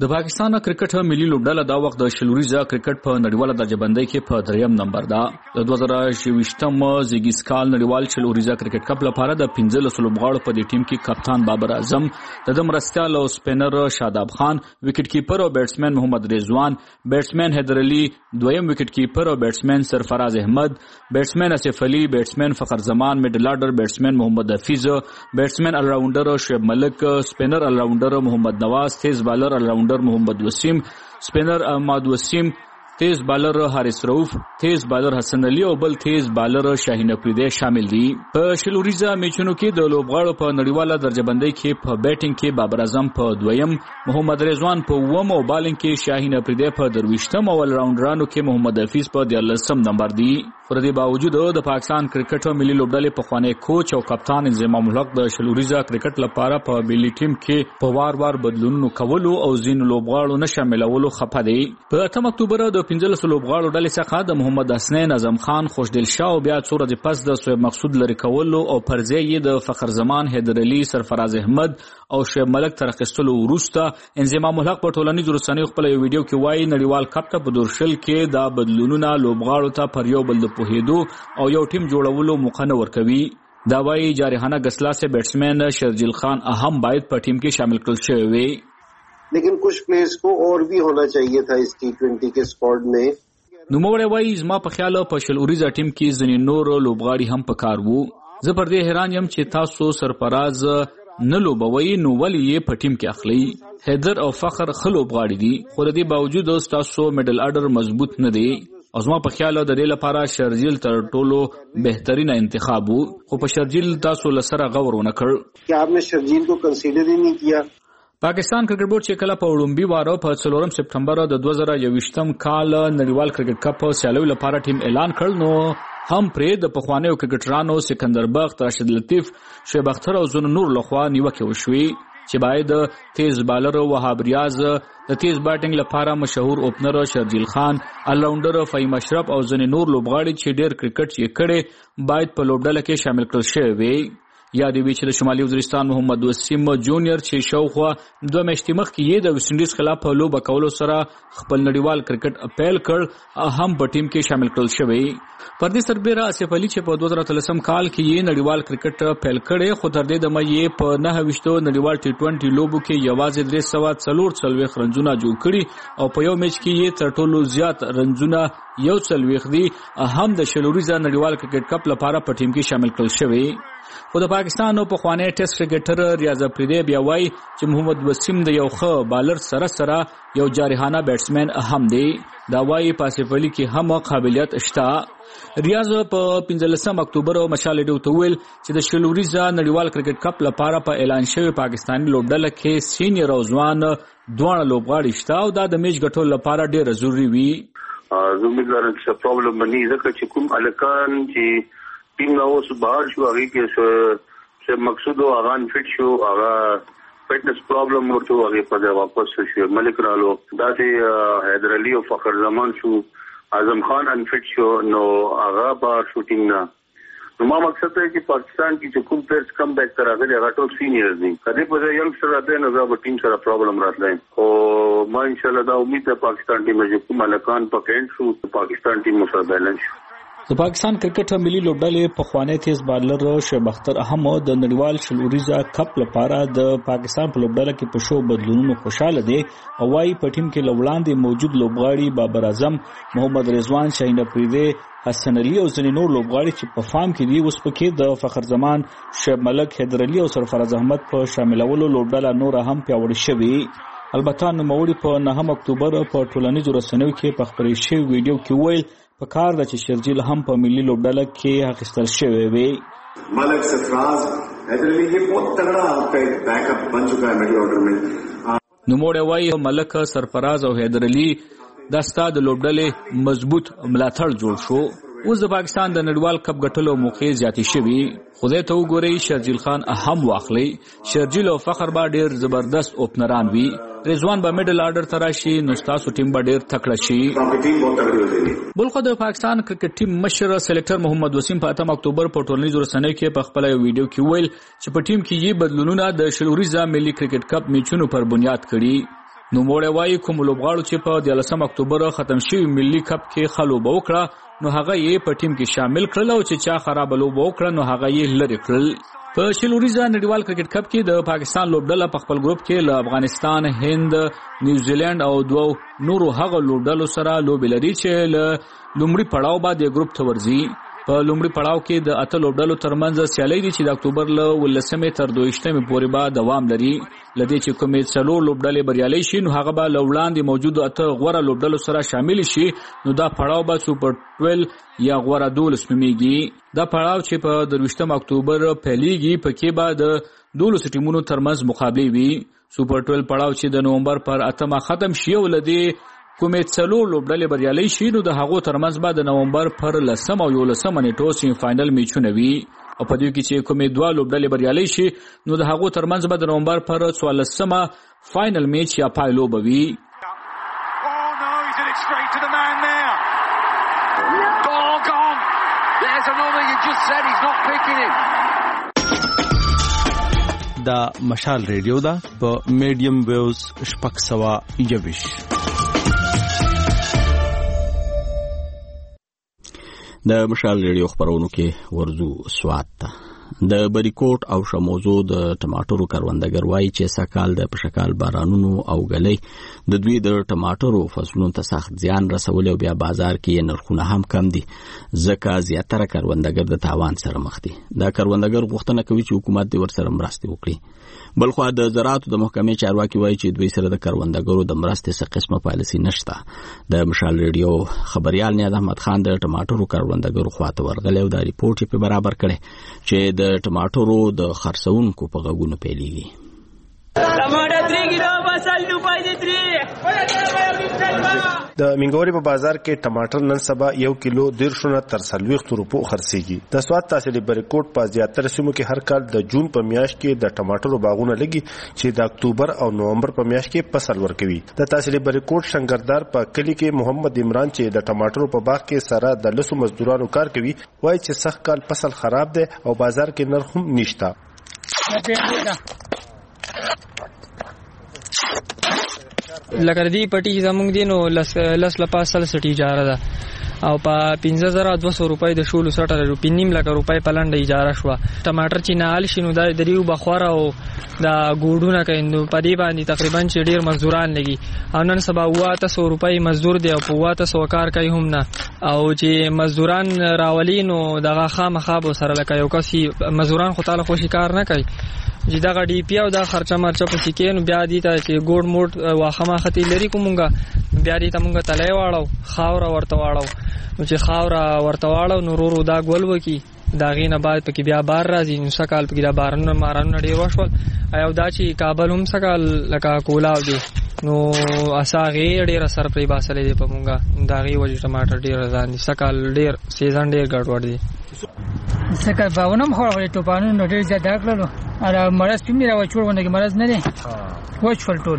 د پاکستان کرکټ ملي لوبډله دا وخت د شلوريزه کرکټ په نړیواله درجه بندۍ کې په 3م نمبر ده. د 2023م زیګیز کال نړیوال شلوريزه کرکټ کپ لپاره د 15 لوبغاړو په دې ټیم کې کپتان بابر اعظم، د مرستیال او سپینر شاداب خان، وکټ کیپر او بیټسمن محمد رضوان، بیټسمن حیدر علي، دویم وکټ کیپر او بیټسمن سرفراز احمد، بیټسمن اسف علي، بیټسمن فخر زمان، میډل آرډر بیټسمن محمد حفیظ، بیټسمن آل راونډر شعیب ملک، سپینر آل راونډر محمد نواز، تیز بالر آل راونډر محمد وسیم، سپینر احمد وسیم، تیز بالر حارث رؤوف، تیز بالر حسن علي او بل تیز بالر شاهین افریدی شامل دي. په شلوريزه میچونو کې د لوبغاړو په نړیواله درجه بندۍ کې په بیټینګ کې بابر اعظم په 2م، محمد رضوان په 1م او بالینګ کې شاهین افریدی په 2م او ال راونډرانو کې محمد حفیظ په 14م نمبر دي. پر دې باوجود د پاکستان کرکټ ملي لوبډلې په خوانی کوچ او کپتان انضمام الحق د شلوريزه کرکټ لپاره په ملي ټیم کې په وار بدلونونو کولو او ځینو لوبغاړو نه شاملولو خپه دي. په 8 اکتوبر د 15 لوبغاړو ډلې څخه د محمد حسنین، اعظم خان، خوشدل شاه او بیا څو ورځې پس د سویب مقصود لري کولو او پرځای یې د فخر زمان، حیدر علي، سرفراز احمد او شعیب ملک تر اخیستلو وروسته انضمام الحق په ټولنیزو رسنیو خپل یو ویډیو کې وایي نړیوال کپ ته په دورشل کې دا بدلونونه لوبغاړو ته پر یو بل د پوهېدو او یو ټیم جوړولو موقع نه ورکوي. دا وایي جارحانه گسلا سے بیٹسمین شرجیل خان اہم باید پر ٹیم کې شامل کړل شوی وي. لیکن کچھ پلیئرز کو اور بھی ہونا چاہیے تھا اس T20 کے اسکواڈ میں. نوموړی وایي زما په خیال په شلوريزه ټیم کې ځینې نور لوبغاړي هم پکار وو. زه پر دې حیران یم چې تاسو سرفراز نه لوبوي نو ولې یې په ټیم کې اخلي. حیدر او فخر ښه لوبغاړي دي خو د دې باوجود تاسو میډل آرډر مضبوط نه دی. او زما په خیال د دې لپاره شرجیل تر ټولو بهترین انتخاب وو خو په شرجیل تاسو لسره غور ونه کړ. کیا آپ نے شرجیل کو کنسیډر ہی نہیں کیا؟ پاکستان کرکټ بورډ چې کله په وړومبي واره په 4 سپټمبر د 2021م کال نړیوال کرکټ کپ سیالیو لپاره ټیم اعلان کړ نو هم پرې د پخوانیو کرکټرانو سکندر بخت، راشد لطیف، شعیب اختر او زنو نور لخوا نیوکه وشوي چې باید تیز بالر وهاب ریاض، د تیز بیټینګ لپاره مشهور اوپنر شرجیل خان، ال راونډر فهیم اشرف او ځینې نور لوبغاړي چې ډېر کرکټ یې کړي باید په لوبډله کې شامل کړل شوي وي. یاد وی چې د شمالي وزیرستان محمد وسیم جونیئر چې شاوخوا 2 میاشتې مخکې یې د ویسټ انډیز خلاف په لوبه کولو سره خپل نړیوال کرکټ اپیل کړ هم په ټیم کې شامل کړل شوی. پر دې سربېره اسف علي چې په 2013 کال کې یې نړیوال کرکټ پیل کړي خو تر دې دمه یې په 9 نړیوال T20 لوبو کې یوازې 344 رنزونه جوړ کړي او په یو میچ کې یې تر ټولو زیات رنزونه 41 دي هم د شلوريزه نړیوال کرکټ کپ لپاره په ټیم کې شامل کړل شوی. خو د پاکستان په خوانی ټیسټ کرکټر ریاض افریدی بیا وایي چې محمد وسیم د یو ښه بالر سره یو جارحانه بیټسمن اهم دی. دا وایي په اسف علي کې هم قابلیت شته. ریاض په 15 اکتوبر مشال ډیو ته ویل چې د شلوريزه نړیوال کرکټ کپ لپاره په اعلان شوی پاکستاني لوبډله کې سینیئر او ځوان دوه لوبغاړي شته او دا د میچ ګټلو لپاره ډېر ضروری وي. زه امیدوارم چې پرابلم باندې ځکه چې کوم الکان چې ټیم نو اوس بهر شو هغه کې څه مقصود او اغان فټ شو هغه فټنس پرابلم ورته هغه په واپس شو ملک رالو داسې حیدر علي او فخر زمان شو اعظم خان ان فټ شو نو هغه بهر شوټینګ نه. نو ما مقصد دی چې پاکستان کې چې کوم پلیئرز کم بیک تر هغه هغه ټول سینیئرز دي کله په ځای ینګ سره راځي نو دا ټیم سره پرابلم راتلای او ما ان شاء الله دا امید ده پاکستان ټیم چې کوم الکان پکېند شو پاکستان ټیم سره بیلانس شو. د پاکستان کرکټ ملي لوبډلې په خوانی تیز بالر شعیب اختر اهم د نړیوال شلوريزه کپ لپاره د پاکستان په لوبډله کې په شو بدلونونو خوشاله دي او وايي په ټیم کې لوړاندې موجود لوبغاړي بابر اعظم، محمد رضوان، شاهین افریدی، حسن علي او ځینې نور لوبغاړي چې په فارم کې دي اوس پکې د فخر زمان، شعیب ملک، حیدر علي او سرفراز احمد په شاملولو لوبډله نور هم پیاوړې شوې. البته نوموړي په 9 اکتوبر په ټولنیزو رسنیو کې په خبرې شوی ویډیو کې ویل په کار د چې شرجیل هم په ملي لوبډله کې اخیستل شوی وي. ملک، سرفراز، حیدر علي یہ بہت تگڑا آپ کا بیک اپ بن چکا ہے میڈل آرڈر میں. نوموړی وایي ملک، سرفراز او حیدر علي دا ستا د لوبډلې مضبوط ملاتړ جوړ شو. اوس د پاکستان د نړیوال کپ ګټلو موقع زیاتې شوي. خدای ته وګورئ شرجیل خان اهم واخلي. شرجیل او فخر به ډېر زبردست اوپنران وي. رضوان به میډل آرډر تراشي نو تاسو ټیم به ډېر تکړه شي. بلخو د پاکستان کرکټ ټیم مشر سلیکټر محمد وسیم په 8 اکتوبر په ټولنیزو رسنیو کې په خپل ویډیو کې ویل چې په ټیم کې یې بدلونونه د شلوريزه ملي کرکټ کپ میچونو پر بنیاد کړي. نو موړی وایي کوم لوبغاړو چې په 13 اکتوبر ختم شوي ملي کپ کې ښه لوبه وکړه نو هغه یې په ټیم کې شامل کړل او چې چا خراب لوبه وکړه نو هغه یې لرې کړل. په شلوریزه نړیوال کرکټ کپ کې د پاکستان لوبډله په خپل ګروپ کې له افغانستان، هند، نیوزیلند او دوه نورو هغه لوبډلو سره لوبې لري چې له لومړي پړاو باندې ګروپ ته ورځي. په لومړي پړاو کې د اته لوبډلو ترمنځ سیالي دي چې د اکتوبر له 18 تر 22 پورې به دوام لري. لدې چې کومې څلور لوبډلې بریالي شي نو هغه به له وړاندې موجودو اته غوره لوبډلو سره شامل شي نو دا پړاو به سوپر 12 یا غوره 12 نومیږي. دا پړاو چې په 23 اکتوبر پیلېږي پکې به د 12 ټیمونو ترمنځ مقابله وي. سوپر 12 پړاو چې د نومبر پر 8 ختم شي او لدې کومې څلور لوبډلې بریالي شي نو د هغو ترمنځ به د نومبر پر 10 او 11 نیټو سیمي فائنل میچونه وي او په دې کې چې کومې دوه لوبډلې بریالي شي نو د هغو ترمنځ به د نومبر پر 14 فائنل میچ یا پایلو به وي. دا مشال ریډیو دا په میډیم ویوز 621 د مشال ریډیو خبرونو کې ورزو سوات ته. د بریکوټ او شموزو د ټماټرو کروندګر وایي چې سکهال د پشکال بارانونو او غلې د دوی د ټماټرو فصلونو ته سخت زیان رسولي او بیا بازار کې نرخونه هم کم دي ځکه زیاتره کروندګر د تاوان سره مخ دي. دا کروندګر غوښتنه کوي چې حکومت د ورسره مرسته وکړي. بلخو د زراعت د محکمې چارواکي وایي چې دوی سره د کروندګرو د مرستې څخه قسمه پالیسي نشته. د مشال ریډیو خبريال نیاز احمد خان د ټماټرو کروندګرو خواته ورغلی او دا ریپورت په برابر کړي چې د ټماټرو د خرڅونکو په غوږونو پیلېږي. د منګوري په بازار کې ټماټر نن سبا 1 کیلو 150 تر 40 روپو خرڅيږي. د سوات تحصیلي بریکوټ په زیاتره سیمو کې هر کال د جون په میاشت کې د ټماټرو باغونه لګي چې د اکتوبر او نومبر په میاشت کې فصل ورکوي. د تحصیلي بریکوټ شنګردار په کلی کې محمد عمران چې د ټماټرو په باغ کې سره د لسو مزدورانو کار کوي وایي چې سخت کال فصل خراب دی او بازار کې نرخ هم نشته. لکه دی پټي زمونږ دینو لس لپاسل سټي اجاره ده او په 15200 روپۍ د شولو 60 روپۍ نیم لک روپۍ په لنډه اجاره شو. ټماټر چې نال شینو د دریو بخوره او د ګوډونه کیندو په دې باندې تقریبا چې ډیر مزدوران لګي او نن سبا 800 روپۍ مزدور دی او په 800 کار کوي هم نه او چې مزدوران راولینو دغه خامخاب سره لکه یو کسي مزدوران خو تعالی خوشي کار نه کوي چې دا غډي پیاو دا خرچه مرچه په سکینو بیا دي ته چې ګوډ موډ واخمه ختی لري کومګه بیا دي ته مونږه تلای واړو خاور ورته واړو چې خاور ورته واړو نورو دا ګول وکي دا غینه بعد پکې بیا بار راځي نو سکهال پکې دا بارونه مارانو ډیر وشول ایو دا چې کابل هم سکهال لکه کولاو دي نو اساغه ډیر سر پرې باسلې دي په مونږه دا غي وجه ټماټر ډیر ځان دي سکهال ډیر سیزن ډیر ګډوډ دي سکهال باونم خو ټوپانو ډیر زیاده کړلو اره مرز پېمې را وچور ونه کې مرز نه دي وچ فل ټول.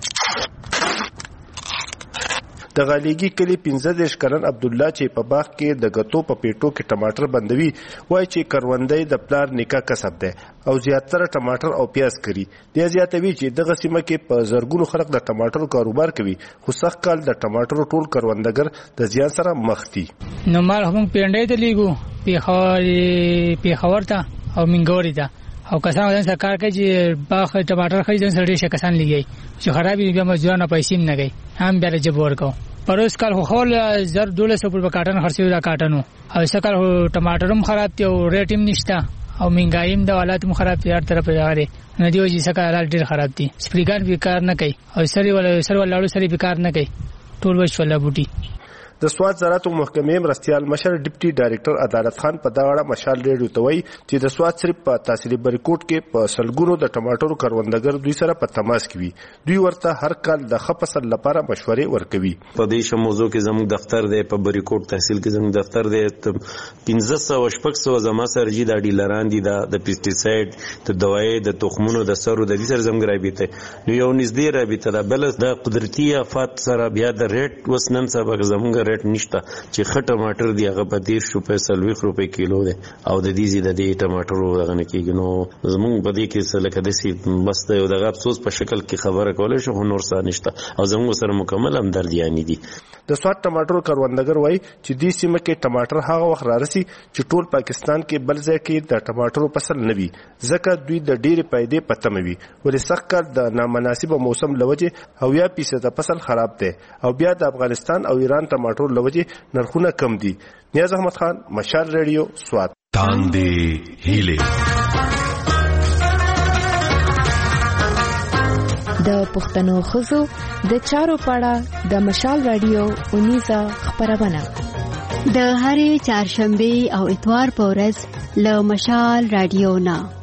د غالیګي کلی 15 کلن عبد الله چې په باغ کې د غتو په پیټو کې ټماټر بندوي وایي چې کروندې د پلار نکاح کسب ده او زیاتره ټماټر او پیاز کړي. د زیاتوي چې د غسیمه کې په زرګونو خلک د ټماټر کاروبار کوي خو سخت کال د ټماټر ټول کروندګر د زیان سره مخ دي. نو مال هم پیندې ته لیګو پیښور ته او منګوري ته او کسان ځان سره کار کوي چې باغ ټماټر خري ځان سره ډېر کسان لګي چې خرابې بیا مزدورانو پیسې نه کوي هم بیا جب ورکو پروس کال خو خول 1200 په کاټن خرڅي دا کاټنو او سکهال ټماټرم خراب دي او ریټ هم نشته او منګایم د حالات هم خراب دي هر طرف راغلي نه دی چې سکهال ډېر خراب دي سپریګان به کار نه کوي او سری ولاړو سری به کار نه کوي ټول وښ ولا بوټي. د سوات زراعت محکمې مرستيال مشر ډیپټي ډایریکټر عدالت خان په دا اړه مشال ریډیو ته وایي چې د سوات صرف په تحصیلي بریکوټ کې په سلګونو د ټماټرو کروندګر دوی سره په تماس کوي. دوی ورته هر کال د خپسل لپاره مشورې ورکوي. په دې شموزو کې زموږ دفتر دی په بریکوټ تحصیل کې زموږ دفتر دی 1500 زما سرجی د ډیلران دي د پیسټیساید د دوايي د تخمونو د سرو د دې سره زموږ رابطه نو یو نږدې رابطه ده بل د قدرتي آفات سره بیا د ریټ وسنن سبا زموږ ریټ نشته چې خټ ټماټر دی هغه په 13 روپے 40 روپے کیلو دی او د دې زیاده دی ټماټر دغه نه کېږي. نو زمونږ په دې کې څه لکه داسې بس د یو دغه افسوس په شکل کې خبره کولی شو، خو نور څه نشته او زمونږ سره مکمل همدردیانې دي. د سوات ټماټر کروندګر وایي چې دې سیمه کې ټماټر هغه وخت رارسي چې ټول پاکستان کې بل ځای کې د ټماټرو فصل نه وي، ځکه دوی د ډېرې پیدې په تمه وي. ولې سخت کال د نامناسبه موسم له وجې 80% فصل خراب دی او بیا د افغانستان او ایران ټماټر له وجې نرخونه کم دي. نیاز احمد خان، مشال ریډیو، سوات. تاندې هیله د پښتنو ښځو د چارو پاړه د مشال رادیو 19 خبرونه د هرې چهارشنبه او اتوار په ورځ له مشال رادیو نه